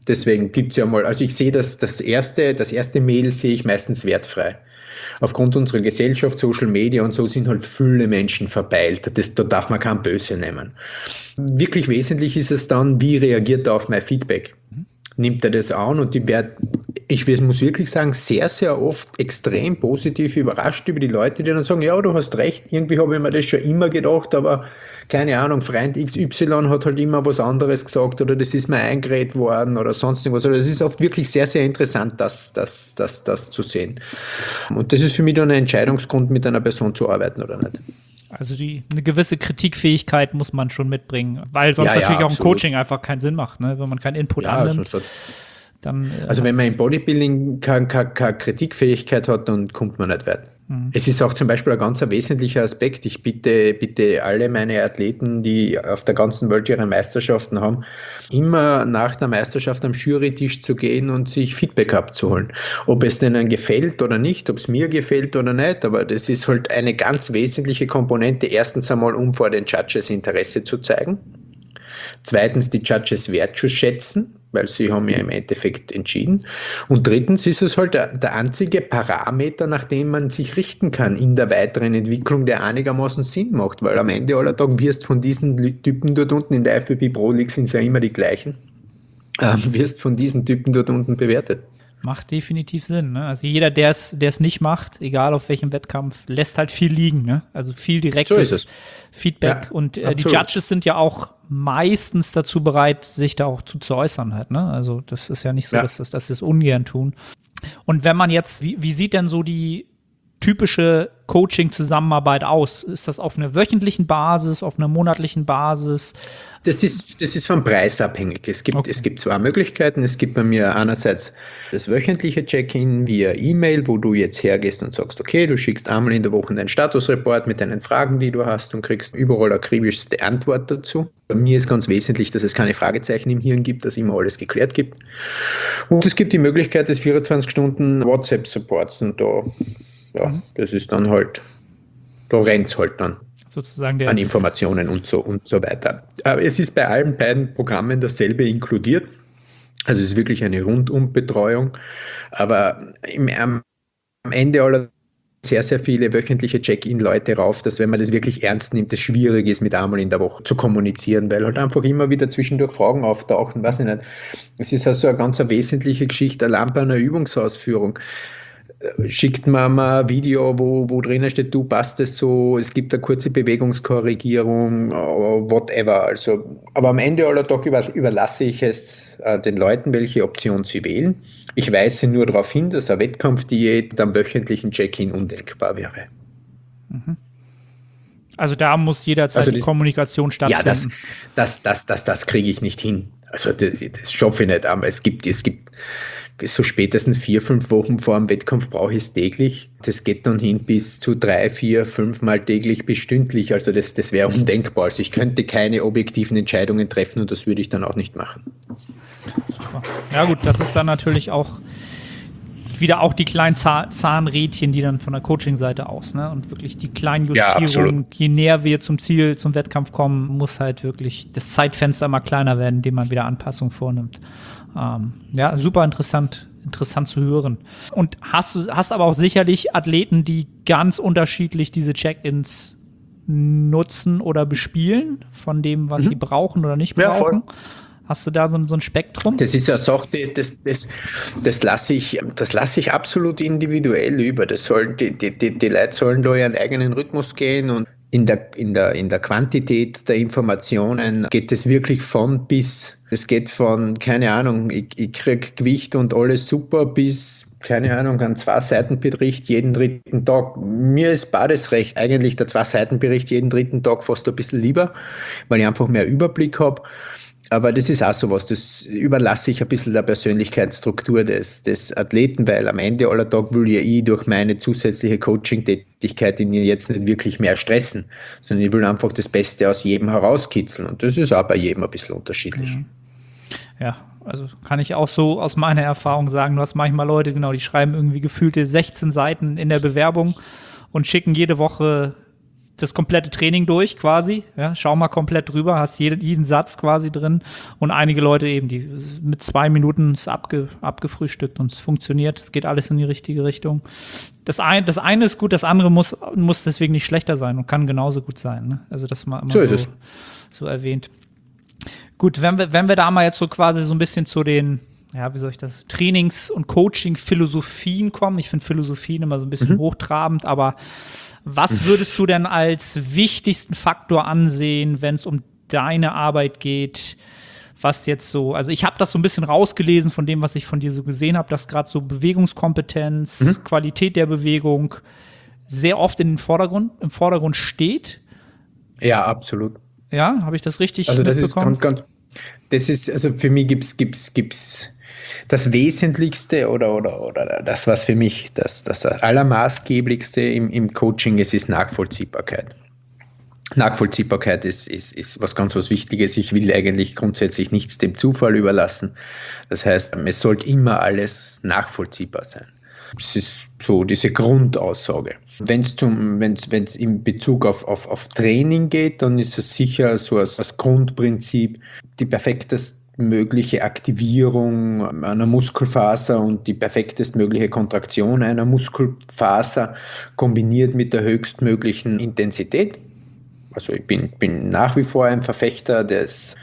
Deswegen gibt es ja mal, also ich sehe das erste Mail sehe ich meistens wertfrei. Aufgrund unserer Gesellschaft, Social Media und so sind halt viele Menschen verpeilt. Da darf man kein Böse nehmen. Wirklich wesentlich ist es dann, wie reagiert er auf mein Feedback? Nimmt er das an? Und ich muss wirklich sagen, sehr, sehr oft extrem positiv überrascht über die Leute, die dann sagen, ja, du hast recht, irgendwie habe ich mir das schon immer gedacht, aber keine Ahnung, Freund XY hat halt immer was anderes gesagt oder das ist mir eingeredet worden oder sonst irgendwas. Also das ist oft wirklich sehr, sehr interessant, das zu sehen. Und das ist für mich dann ein Entscheidungsgrund, mit einer Person zu arbeiten oder nicht. Also eine gewisse Kritikfähigkeit muss man schon mitbringen, weil sonst natürlich auch ein Coaching einfach keinen Sinn macht, ne? Wenn man keinen Input annimmt. Dann, also wenn man im Bodybuilding keine Kritikfähigkeit hat, dann kommt man nicht weit. Es ist auch zum Beispiel ein ganz wesentlicher Aspekt. Ich bitte alle meine Athleten, die auf der ganzen Welt ihre Meisterschaften haben, immer nach der Meisterschaft am Jurytisch zu gehen und sich Feedback abzuholen. Ob es denen gefällt oder nicht, ob es mir gefällt oder nicht, aber das ist halt eine ganz wesentliche Komponente. Erstens einmal, um vor den Judges Interesse zu zeigen. Zweitens, die Judges wertzuschätzen, weil sie haben ja im Endeffekt entschieden. Und drittens ist es halt der einzige Parameter, nach dem man sich richten kann in der weiteren Entwicklung, der einigermaßen Sinn macht, weil am Ende aller Tage wirst von diesen Typen dort unten, in der IFBB Pro League sind es ja immer die gleichen, wirst von diesen Typen dort unten bewertet. Macht definitiv Sinn. Ne? Also jeder, der es nicht macht, egal auf welchem Wettkampf, lässt halt viel liegen. Ne? Also viel direktes Feedback. Ja, und die Judges sind ja auch meistens dazu bereit, sich da auch zu äußern halt. Ne? Also das ist ja nicht so, dass sie es ungern tun. Und wenn man jetzt, wie sieht denn so die typische Coaching-Zusammenarbeit aus? Ist das auf einer wöchentlichen Basis, auf einer monatlichen Basis? Das ist vom Preis abhängig. Es gibt zwei Möglichkeiten. Es gibt bei mir einerseits das wöchentliche Check-in via E-Mail, wo du jetzt hergehst und sagst, okay, du schickst einmal in der Woche deinen Statusreport mit deinen Fragen, die du hast und kriegst überall akribischste Antwort dazu. Bei mir ist ganz wesentlich, dass es keine Fragezeichen im Hirn gibt, dass immer alles geklärt gibt. Und es gibt die Möglichkeit des 24-Stunden-WhatsApp-Supports und das ist dann halt, da rennt es halt dann sozusagen an Informationen und so weiter. Aber es ist bei allen beiden Programmen dasselbe inkludiert. Also es ist wirklich eine Rundumbetreuung. Aber am Ende aller sehr, sehr viele wöchentliche Check-in-Leute rauf, dass wenn man das wirklich ernst nimmt, es schwierig ist, mit einmal in der Woche zu kommunizieren, weil halt einfach immer wieder zwischendurch Fragen auftauchen, weiß ich nicht. Es ist also eine ganz wesentliche Geschichte, allein bei einer Übungsausführung. Schickt man mal ein Video, wo drinnen steht, du passt es so, es gibt eine kurze Bewegungskorrigierung, whatever. Also, aber am Ende aller Tage überlasse ich es den Leuten, welche Option sie wählen. Ich weise nur darauf hin, dass eine Wettkampfdiät am wöchentlichen Check-in undenkbar wäre. Also da muss jederzeit die Kommunikation stattfinden. Ja, das kriege ich nicht hin. Also das schaffe ich nicht, aber es gibt so spätestens 4-5 Wochen vor dem Wettkampf brauche ich es täglich. Das geht dann hin bis zu 3-4-5 Mal täglich bis stündlich. Also das wäre undenkbar. Also ich könnte keine objektiven Entscheidungen treffen und das würde ich dann auch nicht machen. Super. Ja gut, das ist dann natürlich auch wieder auch die kleinen Zahnrädchen, die dann von der Coaching-Seite aus, ne? Und wirklich die kleinen Justierungen, je näher wir zum Ziel, zum Wettkampf kommen, muss halt wirklich das Zeitfenster mal kleiner werden, indem man wieder Anpassungen vornimmt. Super interessant zu hören. Und hast aber auch sicherlich Athleten, die ganz unterschiedlich diese Check-ins nutzen oder bespielen, von dem, was sie brauchen oder nicht brauchen. Voll. Hast du da so ein Spektrum? Das ist ja Sache, das lasse ich absolut individuell über. Die Leute sollen da ihren eigenen Rhythmus gehen und in der Quantität der Informationen geht es wirklich von bis. Es geht von, keine Ahnung, ich kriege Gewicht und alles super bis, keine Ahnung, ein 2-Seiten-Bericht jeden dritten Tag. Mir ist beides recht. Eigentlich der 2-Seiten-Bericht jeden dritten Tag fast ein bisschen lieber, weil ich einfach mehr Überblick habe. Aber das ist auch sowas, das überlasse ich ein bisschen der Persönlichkeitsstruktur des Athleten, weil am Ende aller Tag will ja ich durch meine zusätzliche Coaching-Tätigkeit ihn jetzt nicht wirklich mehr stressen, sondern ich will einfach das Beste aus jedem herauskitzeln und das ist auch bei jedem ein bisschen unterschiedlich. Ja, also kann ich auch so aus meiner Erfahrung sagen, du hast manchmal Leute, genau, die schreiben irgendwie gefühlte 16 Seiten in der Bewerbung und schicken jede Woche das komplette Training durch quasi, ja, schau mal komplett drüber, hast jeden Satz quasi drin und einige Leute eben, die mit 2 Minuten ist abgefrühstückt und es funktioniert, es geht alles in die richtige Richtung. Das eine ist gut, das andere muss deswegen nicht schlechter sein und kann genauso gut sein, ne? Also das mal immer so erwähnt. Gut, wenn wir da mal jetzt so quasi so ein bisschen zu den, ja, wie soll ich das, Trainings- und Coaching-Philosophien kommen. Ich finde Philosophien immer so ein bisschen hochtrabend, aber was würdest du denn als wichtigsten Faktor ansehen, wenn es um deine Arbeit geht, was jetzt so, also ich habe das so ein bisschen rausgelesen von dem, was ich von dir so gesehen habe, dass gerade so Bewegungskompetenz, Qualität der Bewegung sehr oft im Vordergrund steht. Ja, absolut. Ja, habe ich das richtig mitbekommen? Das ist, also für mich gibt's das Wesentlichste oder das, was für mich das Allermaßgeblichste im Coaching ist Nachvollziehbarkeit. Nachvollziehbarkeit ist was Wichtiges. Ich will eigentlich grundsätzlich nichts dem Zufall überlassen. Das heißt, es sollte immer alles nachvollziehbar sein. Das ist so diese Grundaussage. Wenn es in Bezug auf Training geht, dann ist es sicher so als Grundprinzip die perfektestmögliche Aktivierung einer Muskelfaser und die perfektestmögliche Kontraktion einer Muskelfaser kombiniert mit der höchstmöglichen Intensität. Also ich bin nach wie vor ein Verfechter des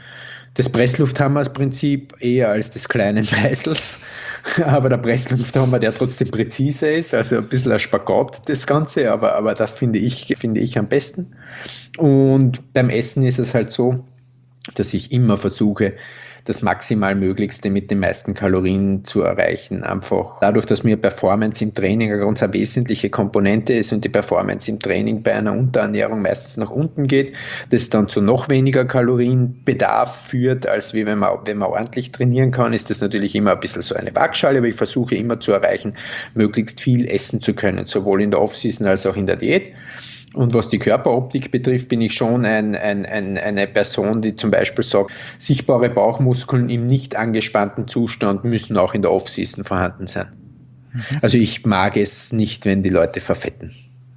Presslufthammers-Prinzip eher als des kleinen Meißels. Aber der Presslufthammer, der trotzdem präzise ist, also ein bisschen ein Spagat das Ganze, aber das finde ich am besten. Und beim Essen ist es halt so, dass ich immer versuche, das maximal Möglichste mit den meisten Kalorien zu erreichen. Einfach dadurch, dass mir Performance im Training eine ganz wesentliche Komponente ist und die Performance im Training bei einer Unterernährung meistens nach unten geht, das dann zu noch weniger Kalorienbedarf führt, als wenn man ordentlich trainieren kann, ist das natürlich immer ein bisschen so eine Waagschale, aber ich versuche immer zu erreichen, möglichst viel essen zu können, sowohl in der Off-Season als auch in der Diät. Und was die Körperoptik betrifft, bin ich schon eine Person, die zum Beispiel sagt, sichtbare Bauchmuskeln im nicht angespannten Zustand müssen auch in der Off-Season vorhanden sein. Also ich mag es nicht, wenn die Leute verfetten.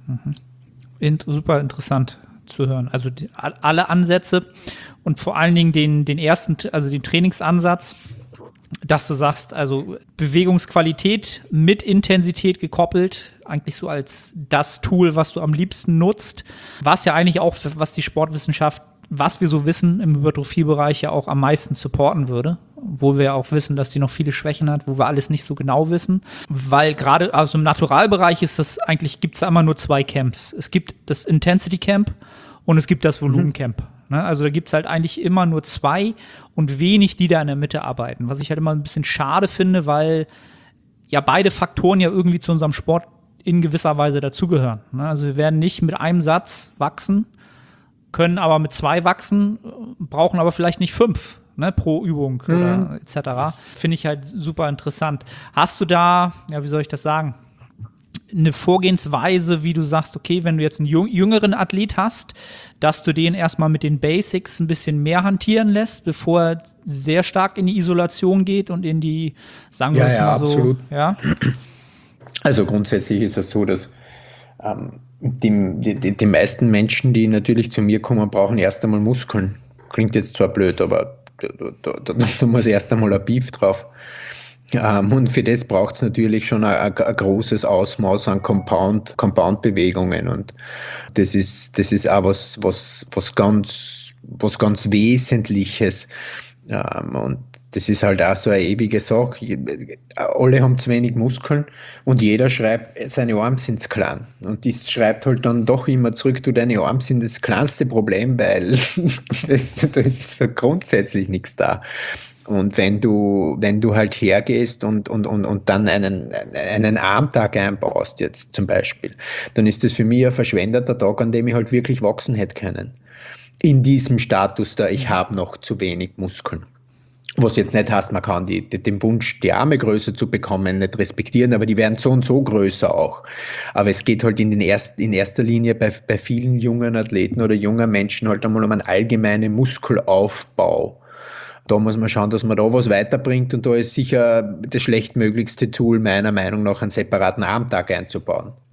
Super interessant zu hören. Also alle Ansätze und vor allen Dingen den ersten, also den Trainingsansatz, dass du sagst, also Bewegungsqualität mit Intensität gekoppelt, eigentlich so als das Tool, was du am liebsten nutzt, was ja eigentlich auch, was die Sportwissenschaft, was wir so wissen, im Hypertrophiebereich ja auch am meisten supporten würde, wo wir auch wissen, dass die noch viele Schwächen hat, wo wir alles nicht so genau wissen, weil gerade also im Naturalbereich ist das eigentlich, gibt es da immer nur 2 Camps. Es gibt das Intensity Camp und es gibt das Volumen Camp. Also da gibt es halt eigentlich immer nur 2 und wenig, die da in der Mitte arbeiten. Was ich halt immer ein bisschen schade finde, weil ja beide Faktoren ja irgendwie zu unserem Sport in gewisser Weise dazugehören. Also wir werden nicht mit einem Satz wachsen, können aber mit 2 wachsen, brauchen aber vielleicht nicht 5 pro Übung oder etc. Finde ich halt super interessant. Hast du da, ja, wie soll ich das sagen, eine Vorgehensweise, wie du sagst, okay, wenn du jetzt einen jüngeren Athlet hast, dass du den erstmal mit den Basics ein bisschen mehr hantieren lässt, bevor er sehr stark in die Isolation geht und in die, sagen wir es mal so. Absolut. Ja, also grundsätzlich ist es so, dass die meisten Menschen, die natürlich zu mir kommen, brauchen erst einmal Muskeln. Klingt jetzt zwar blöd, aber da muss erst einmal ein Beef drauf. Und für das braucht es natürlich schon ein großes Ausmaß an Compound-Bewegungen. Und das ist auch was ganz Wesentliches. Und das ist halt auch so eine ewige Sache. Alle haben zu wenig Muskeln und jeder schreibt, seine Arme sind zu klein. Und das schreibt halt dann doch immer zurück, du, deine Arme sind das kleinste Problem, weil da ist grundsätzlich nichts da. Und wenn du halt hergehst und dann einen Armtag einbaust jetzt zum Beispiel, dann ist das für mich ein verschwendeter Tag, an dem ich halt wirklich wachsen hätte können. In diesem Status da, ich habe noch zu wenig Muskeln. Was jetzt nicht heißt, man kann den Wunsch, die Arme größer zu bekommen, nicht respektieren, aber die werden so und so größer auch. Aber es geht halt in erster Linie bei vielen jungen Athleten oder jungen Menschen halt einmal um einen allgemeinen Muskelaufbau. Da muss man schauen, dass man da was weiterbringt und da ist sicher das schlechtmöglichste Tool meiner Meinung nach, einen separaten Armtag einzubauen.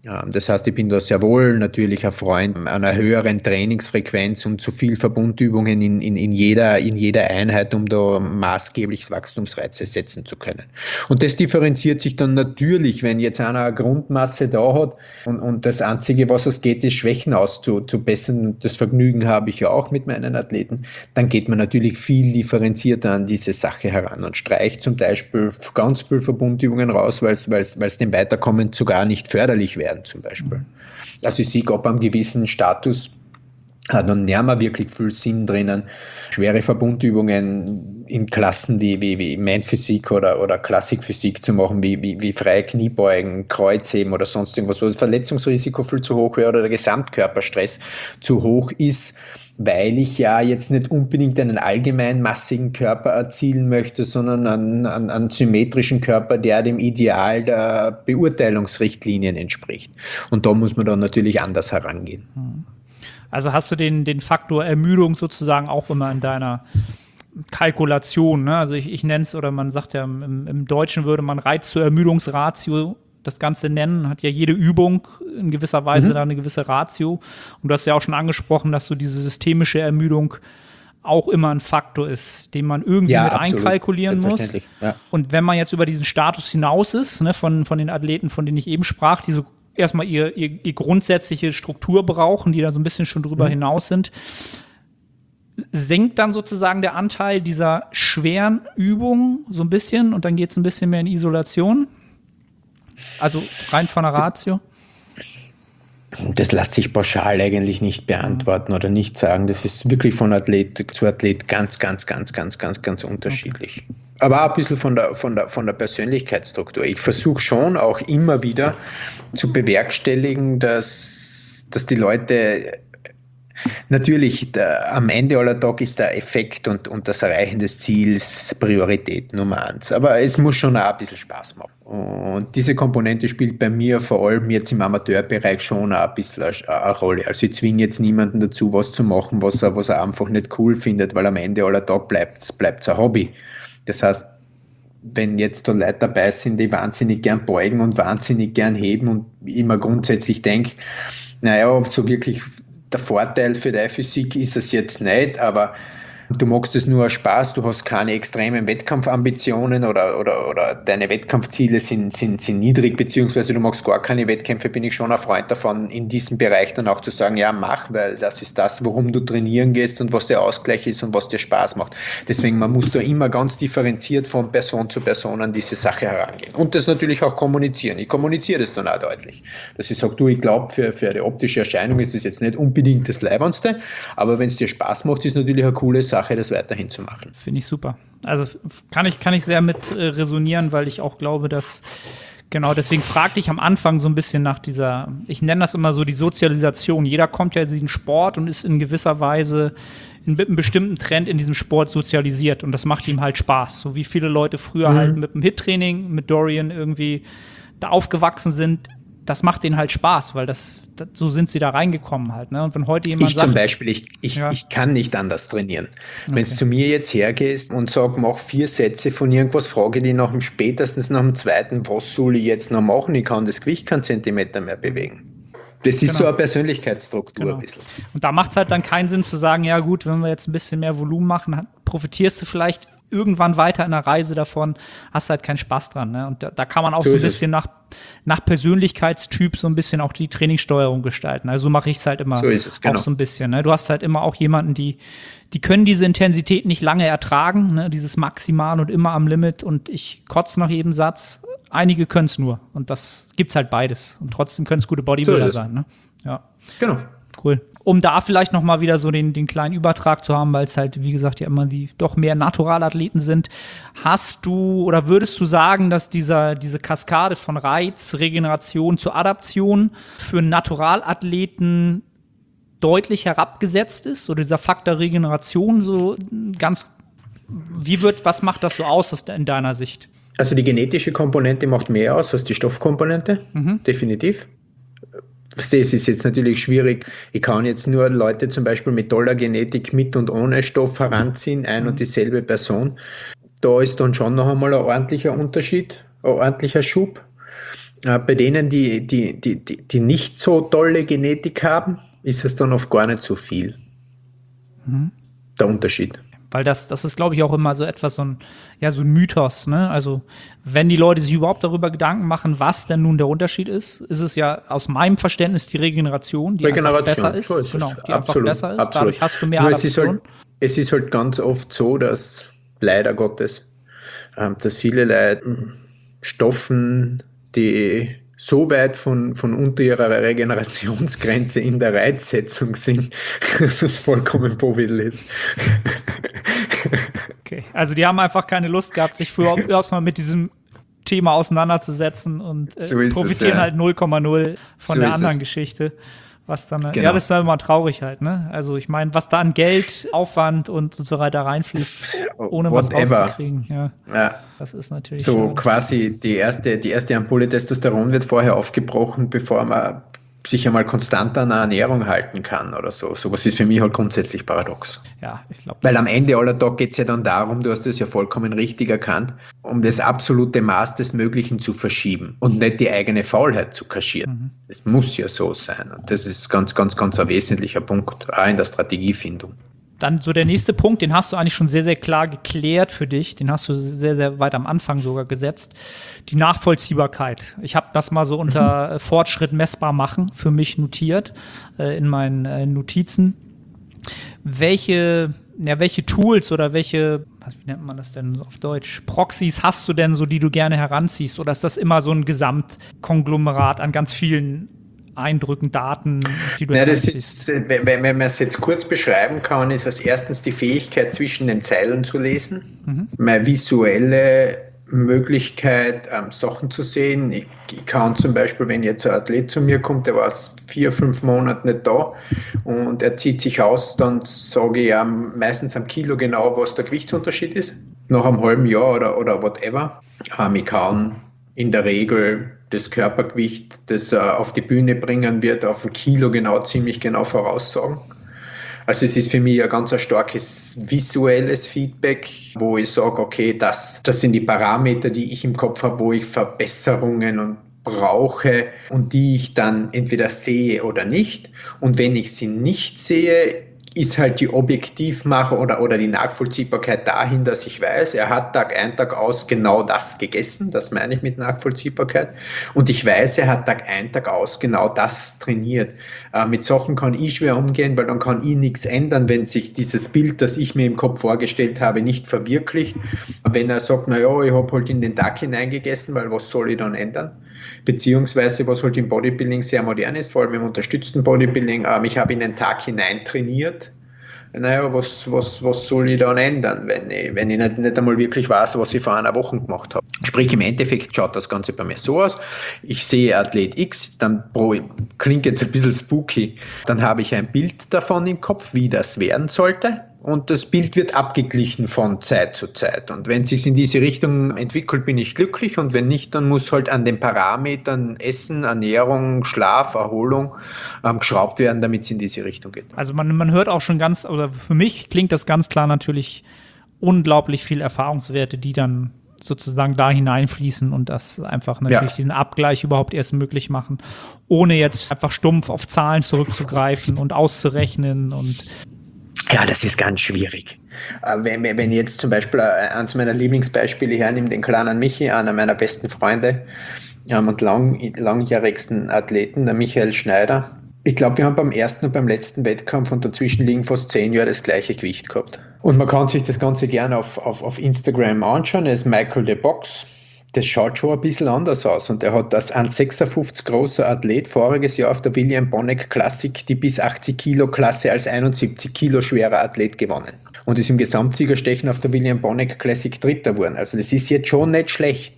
Das heißt, ich bin da sehr wohl natürlich ein Freund einer höheren Trainingsfrequenz und zu viel Verbundübungen in jeder Einheit, um da maßgeblich Wachstumsreize setzen zu können. Und das differenziert sich dann natürlich, wenn jetzt einer eine Grundmasse da hat und das Einzige, was es geht, ist Schwächen auszubessern. Das Vergnügen habe ich ja auch mit meinen Athleten. Dann geht man natürlich viel differenzierter an diese Sache heran und streicht zum Beispiel ganz viel Verbundübungen raus, weil es dem Weiterkommen sogar nicht förderlich wäre. Zum Beispiel. Also ich sehe, ab einem gewissen Status hat dann nicht mehr wirklich viel Sinn drinnen, schwere Verbundübungen in Klassen wie Main-Physik oder Klassikphysik zu machen, wie freie Kniebeugen, Kreuzheben oder sonst irgendwas, wo das Verletzungsrisiko viel zu hoch wäre oder der Gesamtkörperstress zu hoch ist, weil ich ja jetzt nicht unbedingt einen allgemein massigen Körper erzielen möchte, sondern einen symmetrischen Körper, der dem Ideal der Beurteilungsrichtlinien entspricht. Und da muss man dann natürlich anders herangehen. Also hast du den Faktor Ermüdung sozusagen auch immer in deiner Kalkulation, ne? Also ich nenne es, oder man sagt ja, im Deutschen würde man Reiz-zu-Ermüdungsratio das Ganze nennen, hat ja jede Übung in gewisser Weise da eine gewisse Ratio. Und du hast ja auch schon angesprochen, dass so diese systemische Ermüdung auch immer ein Faktor ist, den man irgendwie mit einkalkulieren muss. Ja. Und wenn man jetzt über diesen Status hinaus ist, ne, von den Athleten, von denen ich eben sprach, die so erstmal ihr grundsätzliche Struktur brauchen, die da so ein bisschen schon drüber hinaus sind, senkt dann sozusagen der Anteil dieser schweren Übungen so ein bisschen und dann geht es ein bisschen mehr in Isolation? Also rein von der Ratio? Das lässt sich pauschal eigentlich nicht beantworten oder nicht sagen. Das ist wirklich von Athlet zu Athlet ganz unterschiedlich. Okay. Aber auch ein bisschen von der Persönlichkeitsstruktur. Ich versuche schon auch immer wieder zu bewerkstelligen, dass die Leute natürlich, am Ende aller Tage ist der Effekt und das Erreichen des Ziels Priorität Nummer 1. Aber es muss schon auch ein bisschen Spaß machen. Und diese Komponente spielt bei mir vor allem jetzt im Amateurbereich schon auch ein bisschen eine Rolle. Also ich zwinge jetzt niemanden dazu, was zu machen, was er einfach nicht cool findet, weil am Ende aller Tage bleibt es ein Hobby. Das heißt, wenn jetzt da Leute dabei sind, die wahnsinnig gern beugen und wahnsinnig gern heben und immer grundsätzlich denke, naja, so wirklich der Vorteil für deine Physik ist es jetzt nicht, aber du magst es nur aus Spaß, du hast keine extremen Wettkampfambitionen oder deine Wettkampfziele sind niedrig, beziehungsweise du magst gar keine Wettkämpfe, bin ich schon ein Freund davon, in diesem Bereich dann auch zu sagen, ja, mach, weil das ist das, worum du trainieren gehst und was der Ausgleich ist und was dir Spaß macht. Deswegen, man muss da immer ganz differenziert von Person zu Person an diese Sache herangehen. Und das natürlich auch kommunizieren. Ich kommuniziere das dann auch deutlich. Dass ich sage, ich glaube, für eine optische Erscheinung ist es jetzt nicht unbedingt das Leibendste, aber wenn es dir Spaß macht, ist natürlich eine coole Sache, das weiterhin zu machen. Finde ich super. Also kann ich sehr mit resonieren, weil ich auch glaube, dass genau, deswegen fragte ich am Anfang so ein bisschen nach dieser, ich nenne das immer so die Sozialisation. Jeder kommt ja in diesen Sport und ist in gewisser Weise mit einem bestimmten Trend in diesem Sport sozialisiert und das macht ihm halt Spaß. So wie viele Leute früher halt mit dem HIIT-Training, mit Dorian irgendwie da aufgewachsen sind, das macht denen halt Spaß, weil so sind sie da reingekommen halt. Ne? Und wenn heute jemand sagt... Zum Beispiel, ich kann nicht anders trainieren. Okay. Wenn du zu mir jetzt hergehst und sagst, mach 4 Sätze von irgendwas, frage ich dich spätestens nach dem zweiten, was soll ich jetzt noch machen? Ich kann das Gewicht keinen Zentimeter mehr bewegen. Das ist so eine Persönlichkeitsstruktur ein bisschen. Und da macht es halt dann keinen Sinn zu sagen, ja gut, wenn wir jetzt ein bisschen mehr Volumen machen, profitierst du vielleicht irgendwann weiter in der Reise davon, hast halt keinen Spaß dran. Ne? Und da kann man auch so ein bisschen nach Persönlichkeitstyp so ein bisschen auch die Trainingssteuerung gestalten. Also so mache ich es halt immer auch so ein bisschen. Ne? Du hast halt immer auch jemanden, die können diese Intensität nicht lange ertragen, ne? Dieses Maximal und immer am Limit und ich kotze nach jedem Satz. Einige können es nur und das gibt's halt beides. Und trotzdem können es gute Bodybuilder sein. Ne? Ja. Genau. Cool. Um da vielleicht noch mal wieder so den kleinen Übertrag zu haben, weil es halt, wie gesagt, ja immer die doch mehr Naturalathleten sind. Hast du oder würdest du sagen, dass diese Kaskade von Reiz, Regeneration zur Adaption für einen Naturalathleten deutlich herabgesetzt ist? Oder dieser Faktor Regeneration so ganz, was macht das so aus in deiner Sicht? Also die genetische Komponente macht mehr aus als die Stoffkomponente, definitiv. Das ist jetzt natürlich schwierig. Ich kann jetzt nur Leute zum Beispiel mit toller Genetik mit und ohne Stoff heranziehen, ein und dieselbe Person. Da ist dann schon noch einmal ein ordentlicher Unterschied, ein ordentlicher Schub. Bei denen, die nicht so tolle Genetik haben, ist es dann oft gar nicht so viel. Der Unterschied. Weil das ist, glaube ich, auch immer so etwas, so ein Mythos, ne? Also, wenn die Leute sich überhaupt darüber Gedanken machen, was denn nun der Unterschied ist es ja aus meinem Verständnis die Regeneration, die einfach besser ist. So ist genau, es. die einfach besser ist. Absolut. Dadurch hast du mehr Nur Adaption. es ist halt ganz oft so, dass leider Gottes, dass viele Leute Stoffen, die so weit von unter ihrer Regenerationsgrenze in der Reizsetzung sind, dass es vollkommen bovidel ist. Okay, also die haben einfach keine Lust gehabt, sich früher erstmal mit diesem Thema auseinanderzusetzen und So ist profitieren es, ja. halt 0,0 von So der ist anderen es. Geschichte. Was dann, Genau. ja, das ist dann immer traurig halt, ne? Also ich meine, was da an Geld, Aufwand und so weiter reinfließt, ohne was Whatever. rauszukriegen, ja, Ja. das ist natürlich So schade. quasi die erste Ampulle Testosteron wird vorher aufgebrochen, bevor man sich einmal konstant an eine Ernährung halten kann oder so. Sowas ist für mich halt grundsätzlich paradox. Ja, ich glaube. Weil am Ende aller Tag geht es ja dann darum, du hast das ja vollkommen richtig erkannt, um das absolute Maß des Möglichen zu verschieben und nicht die eigene Faulheit zu kaschieren. Es muss ja so sein. Und das ist ganz, ganz, ganz ein wesentlicher Punkt, auch in der Strategiefindung. Dann so der nächste Punkt, den hast du eigentlich schon sehr, sehr klar geklärt für dich. Den hast du sehr, sehr weit am Anfang sogar gesetzt. Die Nachvollziehbarkeit. Ich habe das mal so unter Fortschritt messbar machen für mich notiert in meinen Notizen. Welche Tools oder wie nennt man das denn auf Deutsch? Proxys hast du denn so, die du gerne heranziehst? Oder ist das immer so ein Gesamtkonglomerat an ganz vielen Eindrücken, Daten, die du Das heranziehst? ist, wenn man es jetzt kurz beschreiben kann, ist es erstens die Fähigkeit, zwischen den Zeilen zu lesen, meine visuelle Möglichkeit, Sachen zu sehen. Ich kann zum Beispiel, wenn jetzt ein Athlet zu mir kommt, der war 4-5 Monate nicht da und er zieht sich aus, dann sage ich meistens am Kilo genau, was der Gewichtsunterschied ist, nach einem halben Jahr oder whatever. Ich kann in der Regel das Körpergewicht, das er auf die Bühne bringen wird, auf ein Kilo ziemlich genau voraussagen. Also es ist für mich ein ganz starkes visuelles Feedback, wo ich sage, okay, das sind die Parameter, die ich im Kopf habe, wo ich Verbesserungen und brauche und die ich dann entweder sehe oder nicht. Und wenn ich sie nicht sehe, ist halt die Objektivmache oder die Nachvollziehbarkeit dahin, dass ich weiß, er hat Tag ein, Tag aus genau das gegessen, das meine ich mit Nachvollziehbarkeit, und ich weiß, er hat Tag ein, Tag aus genau das trainiert. Mit Sachen kann ich schwer umgehen, weil dann kann ich nichts ändern, wenn sich dieses Bild, das ich mir im Kopf vorgestellt habe, nicht verwirklicht. Wenn er sagt, naja, ich habe halt in den Tag hineingegessen, weil was soll ich dann ändern? Beziehungsweise, was halt im Bodybuilding sehr modern ist, vor allem im unterstützten Bodybuilding, ich habe in den Tag hinein trainiert. Naja, was soll ich dann ändern, wenn ich nicht einmal wirklich weiß, was ich vor einer Woche gemacht habe? Sprich, im Endeffekt schaut das Ganze bei mir so aus. Ich sehe Athlet X, dann klingt jetzt ein bisschen spooky, dann habe ich ein Bild davon im Kopf, wie das werden sollte. Und das Bild wird abgeglichen von Zeit zu Zeit. Und wenn es sich in diese Richtung entwickelt, bin ich glücklich. Und wenn nicht, dann muss halt an den Parametern Essen, Ernährung, Schlaf, Erholung geschraubt werden, damit es in diese Richtung geht. Also man hört auch schon oder für mich klingt das ganz klar natürlich unglaublich viel Erfahrungswerte, die dann sozusagen da hineinfließen und das einfach natürlich diesen Abgleich überhaupt erst möglich machen, ohne jetzt einfach stumpf auf Zahlen zurückzugreifen und auszurechnen und ja, das ist ganz schwierig. Wenn ich jetzt zum Beispiel eines meiner Lieblingsbeispiele hernehme, den kleinen Michi, einer meiner besten Freunde und langjährigsten Athleten, der Michael Schneider. Ich glaube, wir haben beim ersten und beim letzten Wettkampf und dazwischen liegen fast 10 Jahre das gleiche Gewicht gehabt. Und man kann sich das Ganze gerne auf Instagram anschauen. Er ist Michael the Box. Das schaut schon ein bisschen anders aus. Und er hat als 1,56 großer Athlet voriges Jahr auf der William Bonneck Classic die bis 80 Kilo Klasse als 71 Kilo schwerer Athlet gewonnen. Und ist im Gesamtsiegerstechen auf der William Bonneck Classic Dritter geworden. Also das ist jetzt schon nicht schlecht.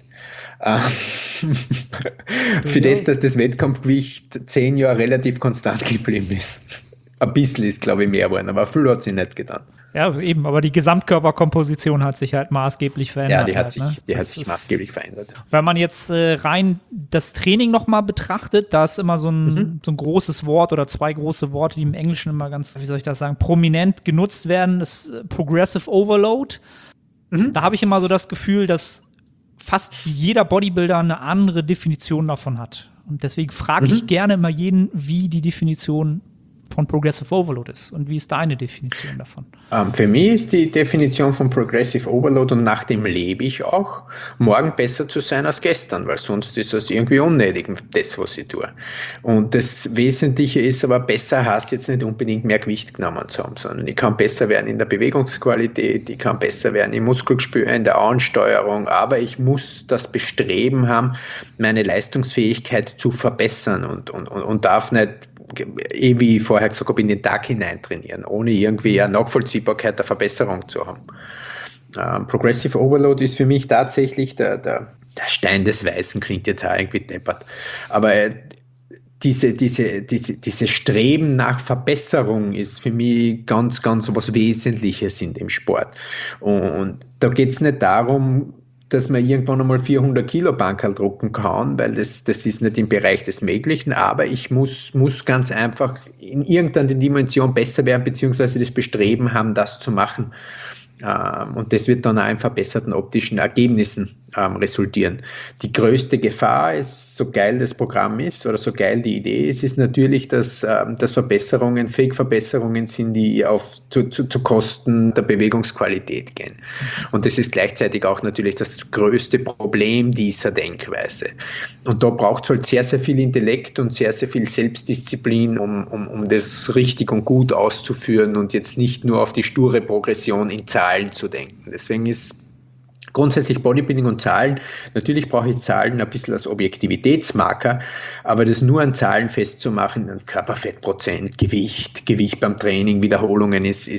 Für das, dass das Wettkampfgewicht 10 Jahre relativ konstant geblieben ist. Ein bisschen ist, glaube ich, mehr geworden, aber viel hat sie nicht getan. ja, eben, aber die Gesamtkörperkomposition hat sich halt maßgeblich verändert. Ja, die hat halt, sich maßgeblich verändert. Wenn man jetzt rein das Training nochmal betrachtet, da ist immer so ein großes Wort oder zwei große Worte, die im Englischen immer ganz, wie soll ich das sagen, prominent genutzt werden, das Progressive Overload. Da habe ich immer so das Gefühl, dass fast jeder Bodybuilder eine andere Definition davon hat. Und deswegen frage ich gerne immer jeden, wie die Definition von Progressive Overload ist. Und wie ist deine Definition davon? Für mich ist die Definition von Progressive Overload, und nach dem lebe ich auch, morgen besser zu sein als gestern, weil sonst ist das irgendwie unnötig, das, was ich tue. Und das Wesentliche ist aber, besser heißt jetzt nicht unbedingt mehr Gewicht genommen zu haben, sondern ich kann besser werden in der Bewegungsqualität, ich kann besser werden im Muskelgespür, in der Ansteuerung, aber ich muss das Bestreben haben, meine Leistungsfähigkeit zu verbessern und darf nicht, wie ich vorher gesagt habe, in den Tag hinein trainieren, ohne irgendwie eine Nachvollziehbarkeit der Verbesserung zu haben. Progressive Overload ist für mich tatsächlich der Stein des Weißen, klingt jetzt auch irgendwie deppert, aber diese Streben nach Verbesserung ist für mich ganz, ganz was Wesentliches in dem Sport. Und da geht es nicht darum, dass man irgendwann einmal 400 Kilo Bankerl drucken kann, weil das ist nicht im Bereich des Möglichen, aber ich muss ganz einfach in irgendeiner Dimension besser werden, beziehungsweise das Bestreben haben, das zu machen. Und das wird dann auch in verbesserten optischen Ergebnissen resultieren. Die größte Gefahr ist, so geil das Programm ist oder so geil die Idee ist natürlich, dass Verbesserungen, Fake-Verbesserungen sind, die zu Kosten der Bewegungsqualität gehen. Und das ist gleichzeitig auch natürlich das größte Problem dieser Denkweise. Und da braucht es halt sehr, sehr viel Intellekt und sehr, sehr viel Selbstdisziplin, um das richtig und gut auszuführen und jetzt nicht nur auf die sture Progression in Zahlen zu denken. Deswegen ist grundsätzlich Bodybuilding und Zahlen, natürlich brauche ich Zahlen ein bisschen als Objektivitätsmarker, aber das nur an Zahlen festzumachen, Körperfettprozent, Gewicht beim Training, Wiederholungen,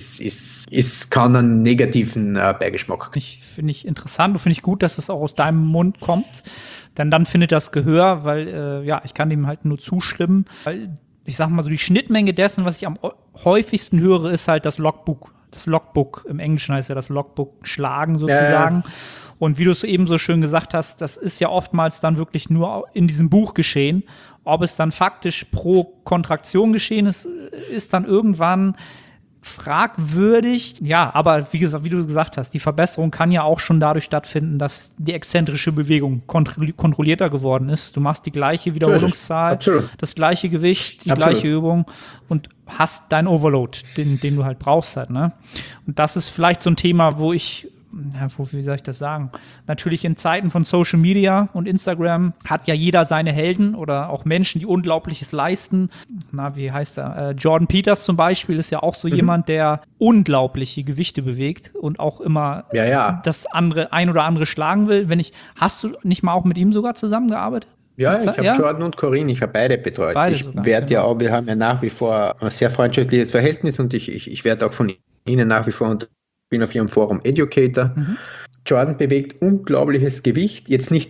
kann einen negativen Beigeschmack. Finde ich interessant und finde ich gut, dass es auch aus deinem Mund kommt, denn dann findet das Gehör, weil ich kann dem halt nur zustimmen, weil ich sag mal so, die Schnittmenge dessen, was ich am häufigsten höre, ist halt das Logbook. Das Logbook, im Englischen heißt ja das Logbook schlagen sozusagen. Ja. Und wie du es eben so schön gesagt hast, das ist ja oftmals dann wirklich nur in diesem Buch geschehen. Ob es dann faktisch pro Kontraktion geschehen ist, ist dann irgendwann fragwürdig. Ja, aber wie gesagt, wie du gesagt hast, die Verbesserung kann ja auch schon dadurch stattfinden, dass die exzentrische Bewegung kontrollierter geworden ist. Du machst die gleiche Wiederholungszahl, das gleiche Gewicht, die gleiche Übung und hast deinen Overload, den du halt brauchst halt, ne? Und das ist vielleicht so ein Thema, wie soll ich das sagen? Natürlich in Zeiten von Social Media und Instagram hat ja jeder seine Helden oder auch Menschen, die Unglaubliches leisten. Wie heißt er? Jordan Peters zum Beispiel ist ja auch so jemand, der unglaubliche Gewichte bewegt und auch immer das ein oder andere schlagen will. Hast du nicht mal auch mit ihm sogar zusammengearbeitet? Ja, ich habe Jordan und Corinne, ich habe beide betreut. Wir haben ja nach wie vor ein sehr freundschaftliches Verhältnis und ich werde auch von ihnen nach wie vor und bin auf ihrem Forum Educator. Jordan bewegt unglaubliches Gewicht. Jetzt nicht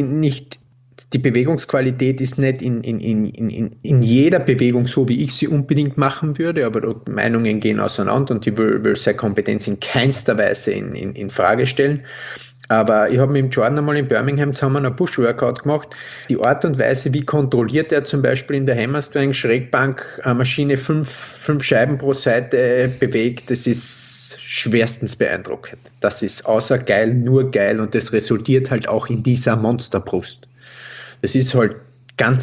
die Bewegungsqualität ist nicht in jeder Bewegung so, wie ich sie unbedingt machen würde, aber die Meinungen gehen auseinander und ich will seine Kompetenz in keinster Weise in Frage stellen. Aber ich habe mit Jordan einmal in Birmingham zusammen ein Push-Workout gemacht. Die Art und Weise, wie kontrolliert er zum Beispiel in der Hammerstrength Schrägbankmaschine 5 Scheiben pro Seite bewegt, das ist schwerstens beeindruckend. Das ist außer geil, nur geil und das resultiert halt auch in dieser Monsterbrust. Das ist halt ganz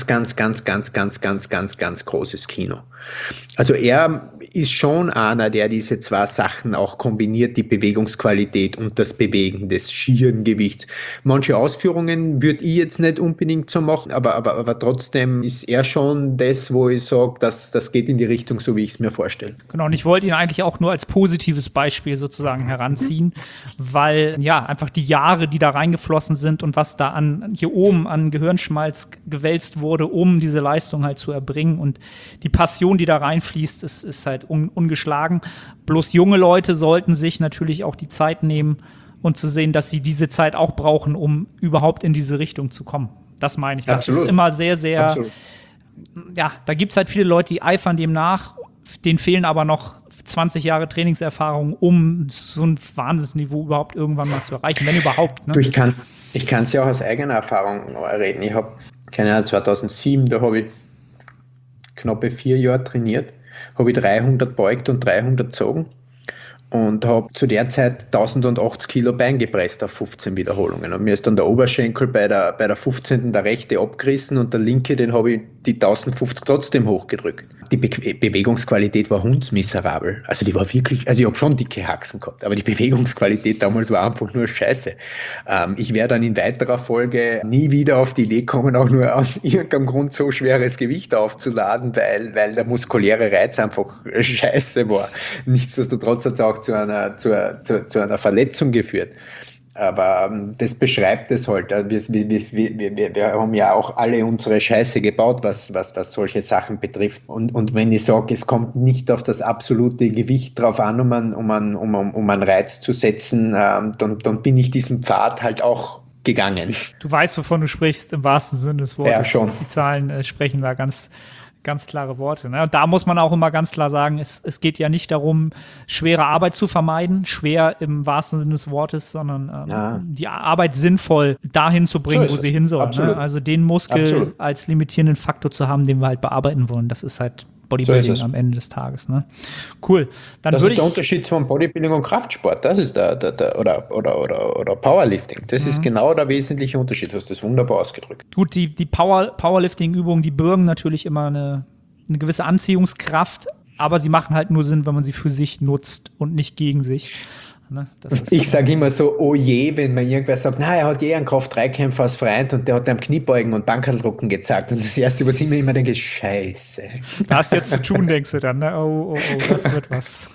großes Kino. Also er ist schon einer, der diese zwei Sachen auch kombiniert, die Bewegungsqualität und das Bewegen des schieren Gewichts. Manche Ausführungen würde ich jetzt nicht unbedingt so machen, aber trotzdem ist er schon das, wo ich sage, das geht in die Richtung, so wie ich es mir vorstelle. Genau, und ich wollte ihn eigentlich auch nur als positives Beispiel sozusagen heranziehen, weil einfach die Jahre, die da reingeflossen sind und was da hier oben an Gehirnschmalz gewälzt wurde, um diese Leistung halt zu erbringen und die Passion, die da reinfließt, ist halt ungeschlagen. Bloß junge Leute sollten sich natürlich auch die Zeit nehmen und zu sehen, dass sie diese Zeit auch brauchen, um überhaupt in diese Richtung zu kommen. Das meine ich. Das Absolut. Ist immer sehr, sehr, Absolut. Da gibt es halt viele Leute, die eifern dem nach, denen fehlen aber noch 20 Jahre Trainingserfahrung, um so ein Wahnsinnsniveau überhaupt irgendwann mal zu erreichen, wenn überhaupt. Ne? Ich kann es ja auch aus eigener Erfahrung reden. Ich habe, 2007, da habe ich knappe 4 Jahre trainiert, habe ich 300 beugt und 300 gezogen und habe zu der Zeit 1080 Kilo Bein gepresst auf 15 Wiederholungen. Und mir ist dann der Oberschenkel bei der 15. der rechte abgerissen und der linke, den habe ich die 1050 trotzdem hochgedrückt. Die Bewegungsqualität war hundsmiserabel. Also die war wirklich, also ich habe schon dicke Haxen gehabt, aber die Bewegungsqualität damals war einfach nur scheiße. Ich wäre dann in weiterer Folge nie wieder auf die Idee kommen, auch nur aus irgendeinem Grund so schweres Gewicht aufzuladen, weil der muskuläre Reiz einfach scheiße war. Nichtsdestotrotz hat es auch zu einer Verletzung geführt. Aber das beschreibt es halt. Wir haben ja auch alle unsere Scheiße gebaut, was solche Sachen betrifft. Und wenn ich sage, es kommt nicht auf das absolute Gewicht drauf an, um einen Reiz zu setzen, dann bin ich diesen Pfad halt auch gegangen. Du weißt, wovon du sprichst, im wahrsten Sinne des Wortes. Ja, schon. Die Zahlen sprechen da ganz klare Worte. Ne? Und da muss man auch immer ganz klar sagen, es geht ja nicht darum, schwere Arbeit zu vermeiden, schwer im wahrsten Sinne des Wortes, sondern die Arbeit sinnvoll dahin zu bringen, wo sie hin soll. Ne? Also den Muskel als limitierenden Faktor zu haben, den wir halt bearbeiten wollen, das ist halt Bodybuilding am Ende des Tages. Ne? Cool. Das ist der Unterschied zwischen Bodybuilding und Kraftsport. Das ist oder Powerlifting. Das ist genau der wesentliche Unterschied. Du hast das wunderbar ausgedrückt. Gut, die Powerlifting-Übungen, die bürgen natürlich immer eine gewisse Anziehungskraft, aber sie machen halt nur Sinn, wenn man sie für sich nutzt und nicht gegen sich. Ne? Ich sage immer so, oh je, wenn man irgendwer sagt, na, er hat einen Kraft-3-Kämpfer als Freund und der hat einem Kniebeugen und Bankerldrucken gezeigt. Und das Erste, was ich mir immer denke, ist Scheiße. Da hast du jetzt zu tun, denkst du dann, ne? Oh, das wird was.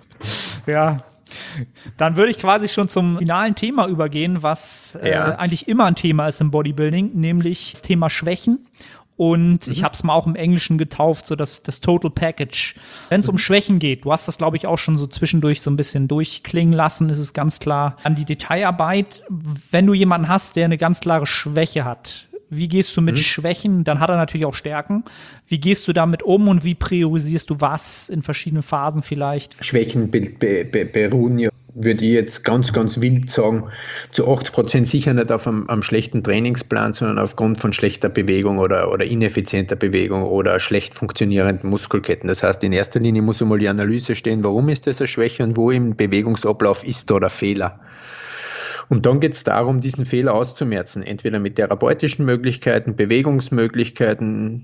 Ja. Dann würde ich quasi schon zum finalen Thema übergehen, was eigentlich immer ein Thema ist im Bodybuilding, nämlich das Thema Schwächen. Und ich habe es mal auch im Englischen getauft, so das Total Package. Wenn es um Schwächen geht, du hast das, glaube ich, auch schon so zwischendurch so ein bisschen durchklingen lassen, ist es ganz klar an die Detailarbeit. Wenn du jemanden hast, der eine ganz klare Schwäche hat, wie gehst du mit Schwächen? Dann hat er natürlich auch Stärken. Wie gehst du damit um und wie priorisierst du was in verschiedenen Phasen vielleicht? Schwächen beruhen ja, würde ich jetzt ganz, ganz wild sagen, zu 80% sicher nicht auf einem schlechten Trainingsplan, sondern aufgrund von schlechter Bewegung oder ineffizienter Bewegung oder schlecht funktionierenden Muskelketten. Das heißt, in erster Linie muss einmal die Analyse stehen, warum ist das eine Schwäche und wo im Bewegungsablauf ist da der Fehler. Und dann geht es darum, diesen Fehler auszumerzen, entweder mit therapeutischen Möglichkeiten, Bewegungsmöglichkeiten,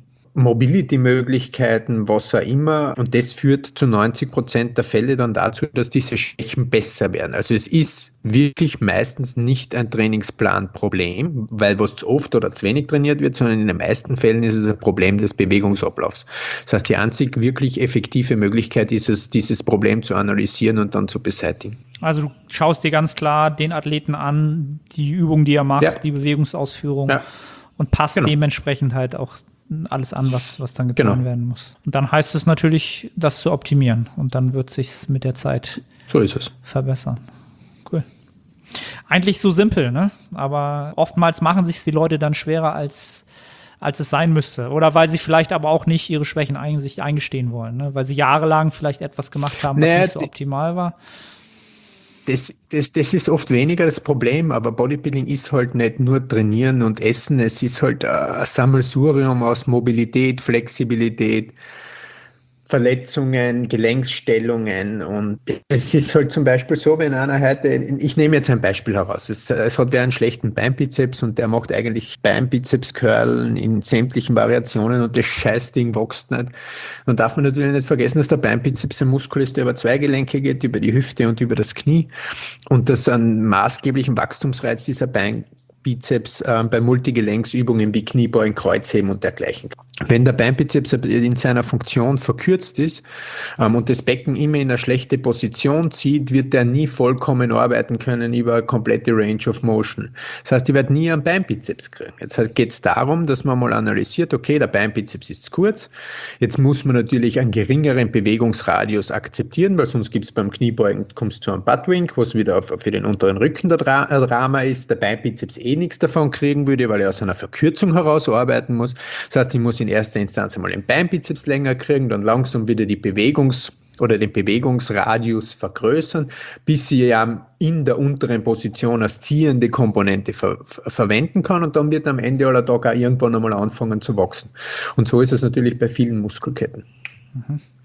Mobility-Möglichkeiten, was auch immer. Und das führt zu 90% der Fälle dann dazu, dass diese Schwächen besser werden. Also es ist wirklich meistens nicht ein Trainingsplanproblem, weil was zu oft oder zu wenig trainiert wird, sondern in den meisten Fällen ist es ein Problem des Bewegungsablaufs. Das heißt, die einzig wirklich effektive Möglichkeit ist es, dieses Problem zu analysieren und dann zu beseitigen. Also du schaust dir ganz klar den Athleten an, die Übung, die er macht, die Bewegungsausführung und passt dementsprechend halt auch alles an, was dann getan werden muss. Und dann heißt es natürlich, das zu optimieren. Und dann wird es sich mit der Zeit verbessern. Cool. Eigentlich so simpel, ne? Aber oftmals machen sich die Leute dann schwerer, als es sein müsste. Oder weil sie vielleicht aber auch nicht ihre Schwächen sich eingestehen wollen. Ne? Weil sie jahrelang vielleicht etwas gemacht haben, was nicht so optimal war. Das ist oft weniger das Problem, aber Bodybuilding ist halt nicht nur Trainieren und Essen, es ist halt ein Sammelsurium aus Mobilität, Flexibilität, Verletzungen, Gelenksstellungen und es ist halt zum Beispiel so, wenn einer heute, ich nehme jetzt ein Beispiel heraus, es hat wer einen schlechten Beinbizeps und der macht eigentlich Beinbizeps-Curlen in sämtlichen Variationen und das Scheißding wächst nicht. Dann darf man natürlich nicht vergessen, dass der Beinbizeps ein Muskel ist, der über zwei Gelenke geht, über die Hüfte und über das Knie und dass einen maßgeblichen Wachstumsreiz dieser Beinbizeps bei Multigelenksübungen wie Kniebeugen, Kreuzheben und dergleichen. Wenn der Beinbizeps in seiner Funktion verkürzt ist und das Becken immer in eine schlechte Position zieht, wird der nie vollkommen arbeiten können über eine komplette Range of Motion. Das heißt, ich werde nie einen Beinbizeps kriegen. Jetzt geht es darum, dass man mal analysiert, okay, der Beinbizeps ist zu kurz, jetzt muss man natürlich einen geringeren Bewegungsradius akzeptieren, weil sonst gibt es beim Kniebeugen, kommst du zu einem Buttwink, was wieder für den unteren Rücken der Drama ist, der Beinbizeps nichts davon kriegen würde, weil er aus einer Verkürzung heraus arbeiten muss. Das heißt, ich muss in erster Instanz einmal den Beinbizeps länger kriegen, dann langsam wieder die den Bewegungsradius vergrößern, bis ich ja in der unteren Position als ziehende Komponente verwenden kann und dann wird am Ende aller Tage auch irgendwann einmal anfangen zu wachsen. Und so ist es natürlich bei vielen Muskelketten.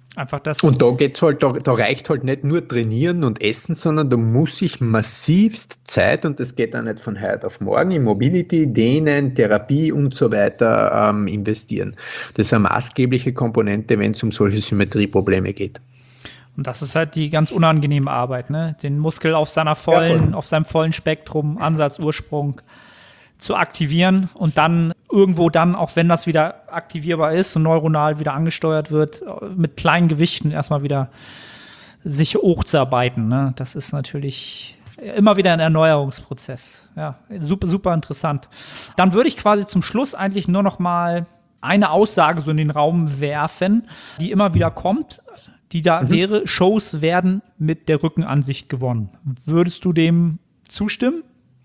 Einfach das. Und da geht's halt, da reicht halt nicht nur trainieren und essen, sondern da muss ich massivst Zeit, und das geht auch nicht von heute auf morgen, in Mobility, Dehnen, Therapie und so weiter investieren. Das ist eine maßgebliche Komponente, wenn es um solche Symmetrieprobleme geht. Und das ist halt die ganz unangenehme Arbeit, ne? Den Muskel auf seinem vollen Spektrum, Ansatz, Ursprung zu aktivieren und dann irgendwo dann, auch wenn das wieder aktivierbar ist und neuronal wieder angesteuert wird, mit kleinen Gewichten erstmal wieder sich hochzuarbeiten, ne? Das ist natürlich immer wieder ein Erneuerungsprozess. Ja, super, super interessant. Dann würde ich quasi zum Schluss eigentlich nur noch mal eine Aussage so in den Raum werfen, die immer wieder kommt, die da wäre: Shows werden mit der Rückenansicht gewonnen. Würdest du dem zustimmen?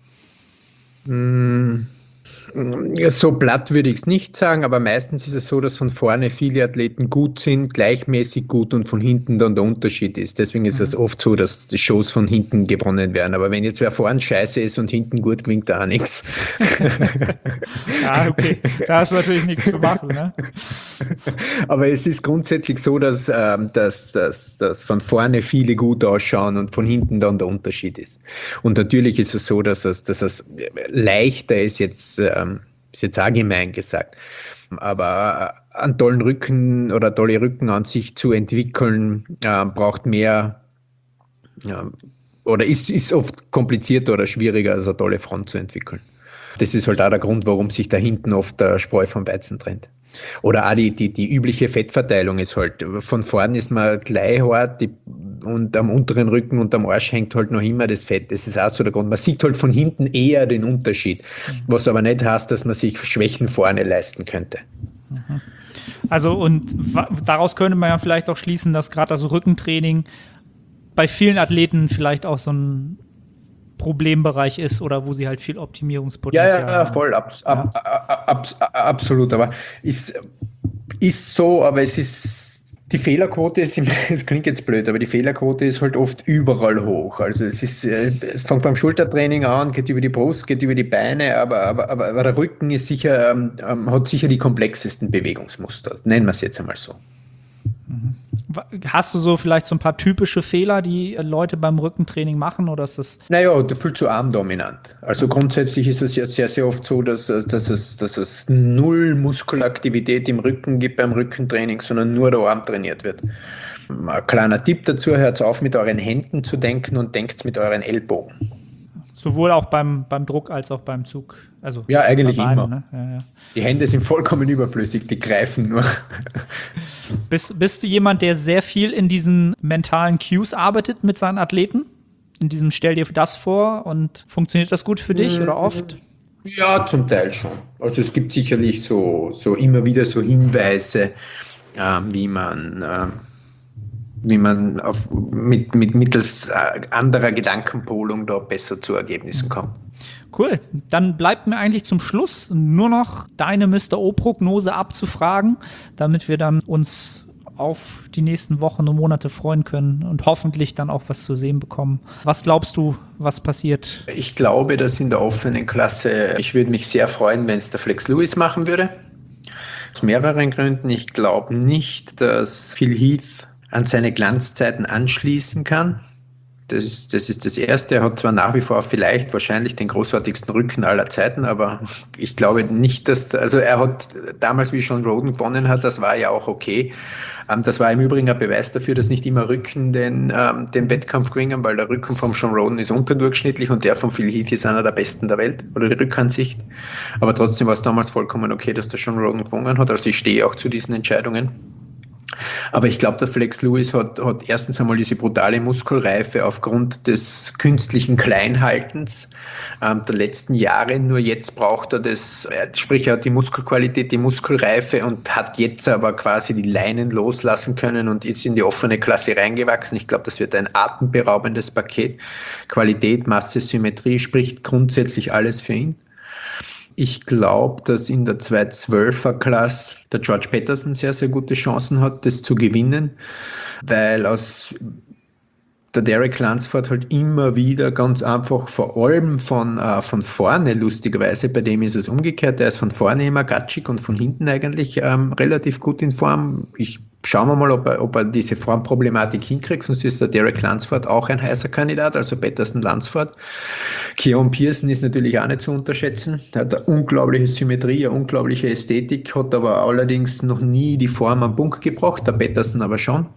So platt würde ich es nicht sagen, aber meistens ist es so, dass von vorne viele Athleten gut sind, gleichmäßig gut, und von hinten dann der Unterschied ist. Deswegen ist es oft so, dass die Shows von hinten gewonnen werden. Aber wenn jetzt wer vorne scheiße ist und hinten gut, gewinnt da auch nichts. Ja, okay. Da ist natürlich nichts zu machen, ne? Aber es ist grundsätzlich so, dass von vorne viele gut ausschauen und von hinten dann der Unterschied ist. Und natürlich ist es so, dass es leichter ist jetzt allgemein gesagt, aber einen tollen Rücken oder tolle Rückenansicht zu entwickeln, braucht mehr, oder ist oft komplizierter oder schwieriger, als eine tolle Front zu entwickeln. Das ist halt auch der Grund, warum sich da hinten oft der Spreu vom Weizen trennt. Oder auch die übliche Fettverteilung ist halt, von vorne ist man gleich hart und am unteren Rücken und am Arsch hängt halt noch immer das Fett. Das ist auch so der Grund. Man sieht halt von hinten eher den Unterschied, was aber nicht heißt, dass man sich Schwächen vorne leisten könnte. Also, und daraus könnte man ja vielleicht auch schließen, dass gerade das Rückentraining bei vielen Athleten vielleicht auch so ein Problembereich ist oder wo sie halt viel Optimierungspotenzial haben. Ja, voll, absolut. Aber ist so, aber es ist, die Fehlerquote ist, es klingt jetzt blöd, aber die Fehlerquote ist halt oft überall hoch. Also es fängt beim Schultertraining an, geht über die Brust, geht über die Beine, aber der Rücken ist sicher, hat sicher die komplexesten Bewegungsmuster. Nennen wir es jetzt einmal so. Hast du so vielleicht so ein paar typische Fehler, die Leute beim Rückentraining machen, oder ist das? Naja, viel zu armdominant. Also grundsätzlich ist es ja sehr, sehr oft so, dass es null Muskelaktivität im Rücken gibt beim Rückentraining, sondern nur der Arm trainiert wird. Ein kleiner Tipp dazu: hört auf, mit euren Händen zu denken und denkt mit euren Ellbogen. Sowohl auch beim Druck als auch beim Zug. Also ja, eigentlich beiden, immer. Ne? Ja. Die Hände sind vollkommen überflüssig, die greifen nur. Bist du jemand, der sehr viel in diesen mentalen Cues arbeitet mit seinen Athleten? In diesem Stell dir das vor, und funktioniert das gut für dich oder oft? Ja, zum Teil schon. Also es gibt sicherlich so immer wieder so Hinweise, wie man mittels anderer Gedankenpolung da besser zu Ergebnissen kommt. Cool. Dann bleibt mir eigentlich zum Schluss nur noch deine Mr. O-Prognose abzufragen, damit wir dann uns auf die nächsten Wochen und Monate freuen können und hoffentlich dann auch was zu sehen bekommen. Was glaubst du, was passiert? Ich glaube, dass in der offenen Klasse, ich würde mich sehr freuen, wenn es der Flex Lewis machen würde. Aus mehreren Gründen. Ich glaube nicht, dass Phil Heath an seine Glanzzeiten anschließen kann. Das ist das Erste. Er hat zwar nach wie vor wahrscheinlich den großartigsten Rücken aller Zeiten, aber ich glaube nicht, also er hat damals, wie Sean Roden gewonnen hat, das war ja auch okay. Das war im Übrigen ein Beweis dafür, dass nicht immer Rücken den Wettkampf gewinnen, weil der Rücken vom Sean Roden ist unterdurchschnittlich und der von Phil Heath ist einer der besten der Welt, oder die Rückansicht. Aber trotzdem war es damals vollkommen okay, dass der Sean Roden gewonnen hat. Also ich stehe auch zu diesen Entscheidungen. Aber ich glaube, der Flex Lewis hat erstens einmal diese brutale Muskelreife aufgrund des künstlichen Kleinhaltens der letzten Jahre. Nur jetzt braucht er das, sprich er hat die Muskelqualität, die Muskelreife und hat jetzt aber quasi die Leinen loslassen können und ist in die offene Klasse reingewachsen. Ich glaube, das wird ein atemberaubendes Paket. Qualität, Masse, Symmetrie spricht grundsätzlich alles für ihn. Ich glaube, dass in der 212er-Klasse der George Peterson sehr, sehr gute Chancen hat, das zu gewinnen, weil der Derek Lunsford halt immer wieder ganz einfach, vor allem von vorne, lustigerweise, bei dem ist es umgekehrt, der ist von vorne immer gatschig und von hinten eigentlich relativ gut in Form. Ich Schauen wir mal, ob er diese Formproblematik hinkriegt, sonst ist der Derek Lansford auch ein heißer Kandidat, also Patterson Lansford. Keon Pearson ist natürlich auch nicht zu unterschätzen. Der hat eine unglaubliche Symmetrie, eine unglaubliche Ästhetik, hat aber allerdings noch nie die Form am Punkt gebracht, der Patterson aber schon.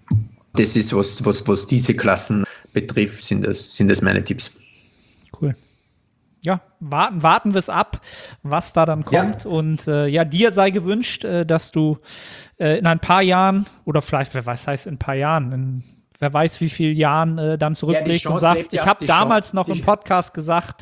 Das ist, was diese Klassen betrifft, sind das meine Tipps. Cool. Ja, warten wir es ab, was da dann kommt. Ja. Und dir sei gewünscht, dass du in ein paar Jahren, oder vielleicht, wer weiß, heißt in ein paar Jahren, wer weiß wie viele Jahren dann zurückblickst und sagst, ich habe damals noch im Podcast gesagt,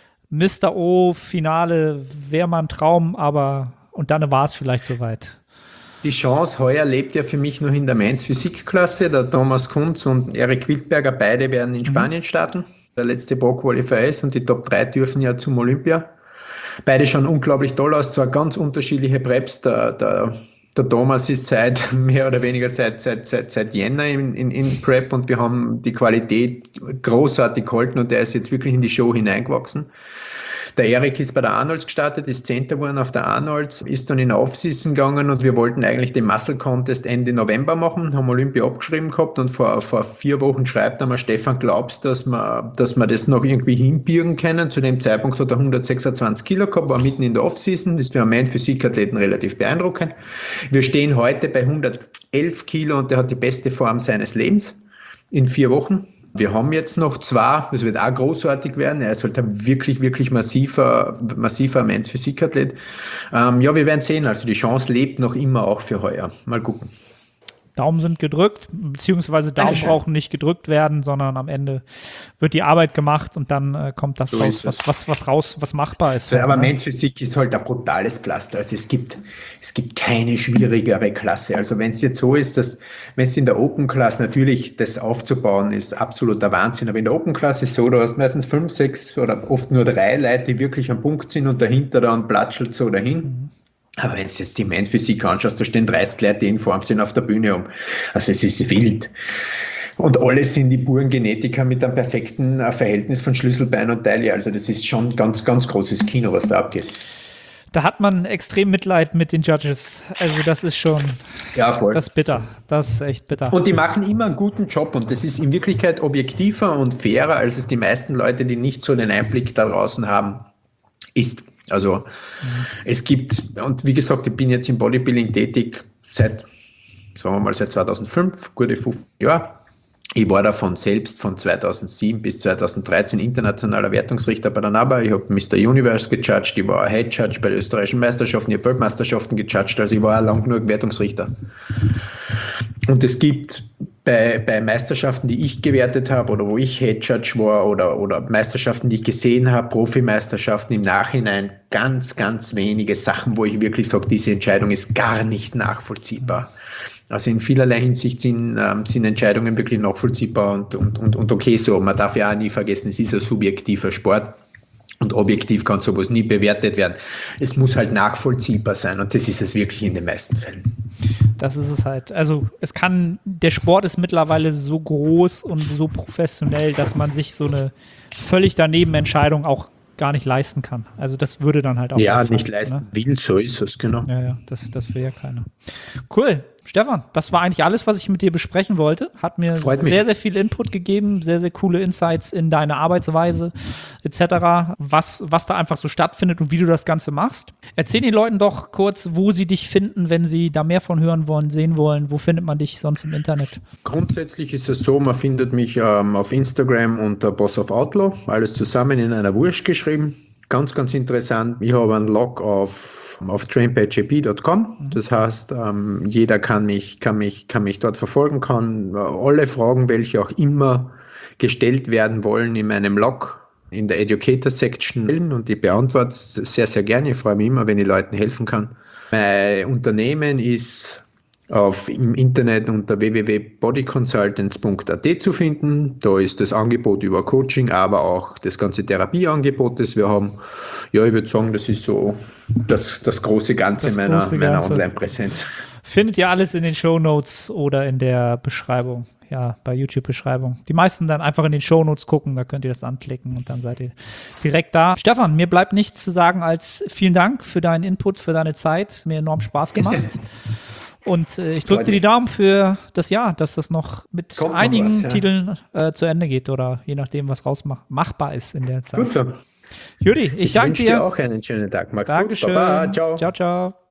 Mr. O, Finale wäre mal ein Traum, und dann war es vielleicht soweit. Die Chance heuer lebt ja für mich noch in der Mainz-Physik-Klasse. Der Thomas Kunz und Erik Wildberger, beide werden in Spanien starten. Der letzte Pro-Qualifier ist und die Top 3 dürfen ja zum Olympia. Beide schauen unglaublich toll aus, zwar ganz unterschiedliche Preps. Der Thomas ist mehr oder weniger seit Jänner in Prep und wir haben die Qualität großartig gehalten und der ist jetzt wirklich in die Show hineingewachsen. Der Erik ist bei der Arnolds gestartet, ist 10. geworden auf der Arnolds, ist dann in der Offseason gegangen und wir wollten eigentlich den Muscle Contest Ende November machen, haben Olympia abgeschrieben gehabt und vor 4 Wochen schreibt einmal Stefan, glaubst du, dass wir das noch irgendwie hinbiegen können? Zu dem Zeitpunkt hat er 126 Kilo gehabt, war mitten in der Offseason, das ist für einen Physikathleten relativ beeindruckend. Wir stehen heute bei 111 Kilo und der hat die beste Form seines Lebens in 4 Wochen. Wir haben jetzt noch 2, das wird auch großartig werden. Er ist halt ein wirklich, wirklich massiver Men's-Physikathlet. Wir werden sehen. Also die Chance lebt noch immer auch für heuer. Mal gucken. Daumen sind gedrückt, beziehungsweise Daumen brauchen nicht gedrückt werden, sondern am Ende wird die Arbeit gemacht und dann kommt das raus, was machbar ist. Aber Men's Physik ist halt ein brutales Pflaster. Also es gibt keine schwierigere Klasse. Also wenn es jetzt so ist, dass wenn es in der Open Class natürlich das aufzubauen ist absoluter Wahnsinn, aber in der Open Class ist so, du hast meistens 5, 6 oder oft nur 3 Leute, die wirklich am Punkt sind und dahinter dann platschelt so dahin. Mhm. Aber wenn du jetzt die Men's-Physik anschaust, da stehen 30 Leute, die in Form sind auf der Bühne um. Also es ist wild. Und alles sind die puren Genetiker mit einem perfekten Verhältnis von Schlüsselbein und Taille. Also das ist schon ganz, ganz großes Kino, was da abgeht. Da hat man extrem Mitleid mit den Judges. Also das ist schon, voll. Das ist bitter. Das ist echt bitter. Und die machen immer einen guten Job und das ist in Wirklichkeit objektiver und fairer, als es die meisten Leute, die nicht so den Einblick da draußen haben, ist. Also es gibt, und wie gesagt, ich bin jetzt im Bodybuilding tätig seit 2005, gute 15 Jahre. Ich war davon selbst von 2007 bis 2013 internationaler Wertungsrichter bei der NABA. Ich habe Mr. Universe gejudged, ich war Head Judge bei den österreichischen Meisterschaften, ich habe Weltmeisterschaften gejudged, also ich war lang genug Wertungsrichter. Und es gibt bei Meisterschaften, die ich gewertet habe oder wo ich Head Judge war oder Meisterschaften, die ich gesehen habe, Profimeisterschaften im Nachhinein, ganz, ganz wenige Sachen, wo ich wirklich sage, diese Entscheidung ist gar nicht nachvollziehbar. Also in vielerlei Hinsicht sind Entscheidungen wirklich nachvollziehbar und okay so. Man darf ja auch nie vergessen, es ist ein subjektiver Sport. Und objektiv kann sowas nie bewertet werden. Es muss halt nachvollziehbar sein und das ist es wirklich in den meisten Fällen. Das ist es halt. Also der Sport ist mittlerweile so groß und so professionell, dass man sich so eine völlig daneben Entscheidung auch gar nicht leisten kann. Also das würde dann halt auch nicht leisten will, so ist es, genau. Ja, das will ja keiner. Cool. Stefan, das war eigentlich alles, was ich mit dir besprechen wollte. Hat mir sehr, sehr viel Input gegeben, sehr, sehr coole Insights in deine Arbeitsweise etc., was da einfach so stattfindet und wie du das Ganze machst. Erzähl den Leuten doch kurz, wo sie dich finden, wenn sie da mehr von hören wollen, sehen wollen. Wo findet man dich sonst im Internet? Grundsätzlich ist es so, man findet mich auf Instagram unter Boss of Outlaw, alles zusammen in einer Wurst geschrieben. Ganz, ganz interessant. Ich habe einen Log auf trainbyjp.com. Das heißt, jeder kann mich dort verfolgen, kann alle Fragen, welche auch immer gestellt werden wollen, in meinem Log in der Educator Section und ich beantworte es sehr, sehr gerne. Ich freue mich immer, wenn ich Leuten helfen kann. Mein Unternehmen ist im Internet unter www.bodyconsultants.at zu finden. Da ist das Angebot über Coaching, aber auch das ganze Therapieangebot, das wir haben. Ja, ich würde sagen, das ist so das große Ganze meiner Online-Präsenz. Findet ihr alles in den Shownotes oder in der Beschreibung, ja, bei YouTube-Beschreibung. Die meisten dann einfach in den Shownotes gucken, da könnt ihr das anklicken und dann seid ihr direkt da. Stefan, mir bleibt nichts zu sagen als vielen Dank für deinen Input, für deine Zeit. Mir enorm Spaß gemacht. Und ich drücke dir die Daumen für das Jahr, dass das noch mit Kommt noch einigen was, ja. Titeln zu Ende geht oder je nachdem, was machbar ist in der Zeit. Gut so. Judy, ich danke wünsche dir. dir auch einen schönen Tag. Mach's Dankeschön. gut. Baba. Ciao. Ciao, ciao.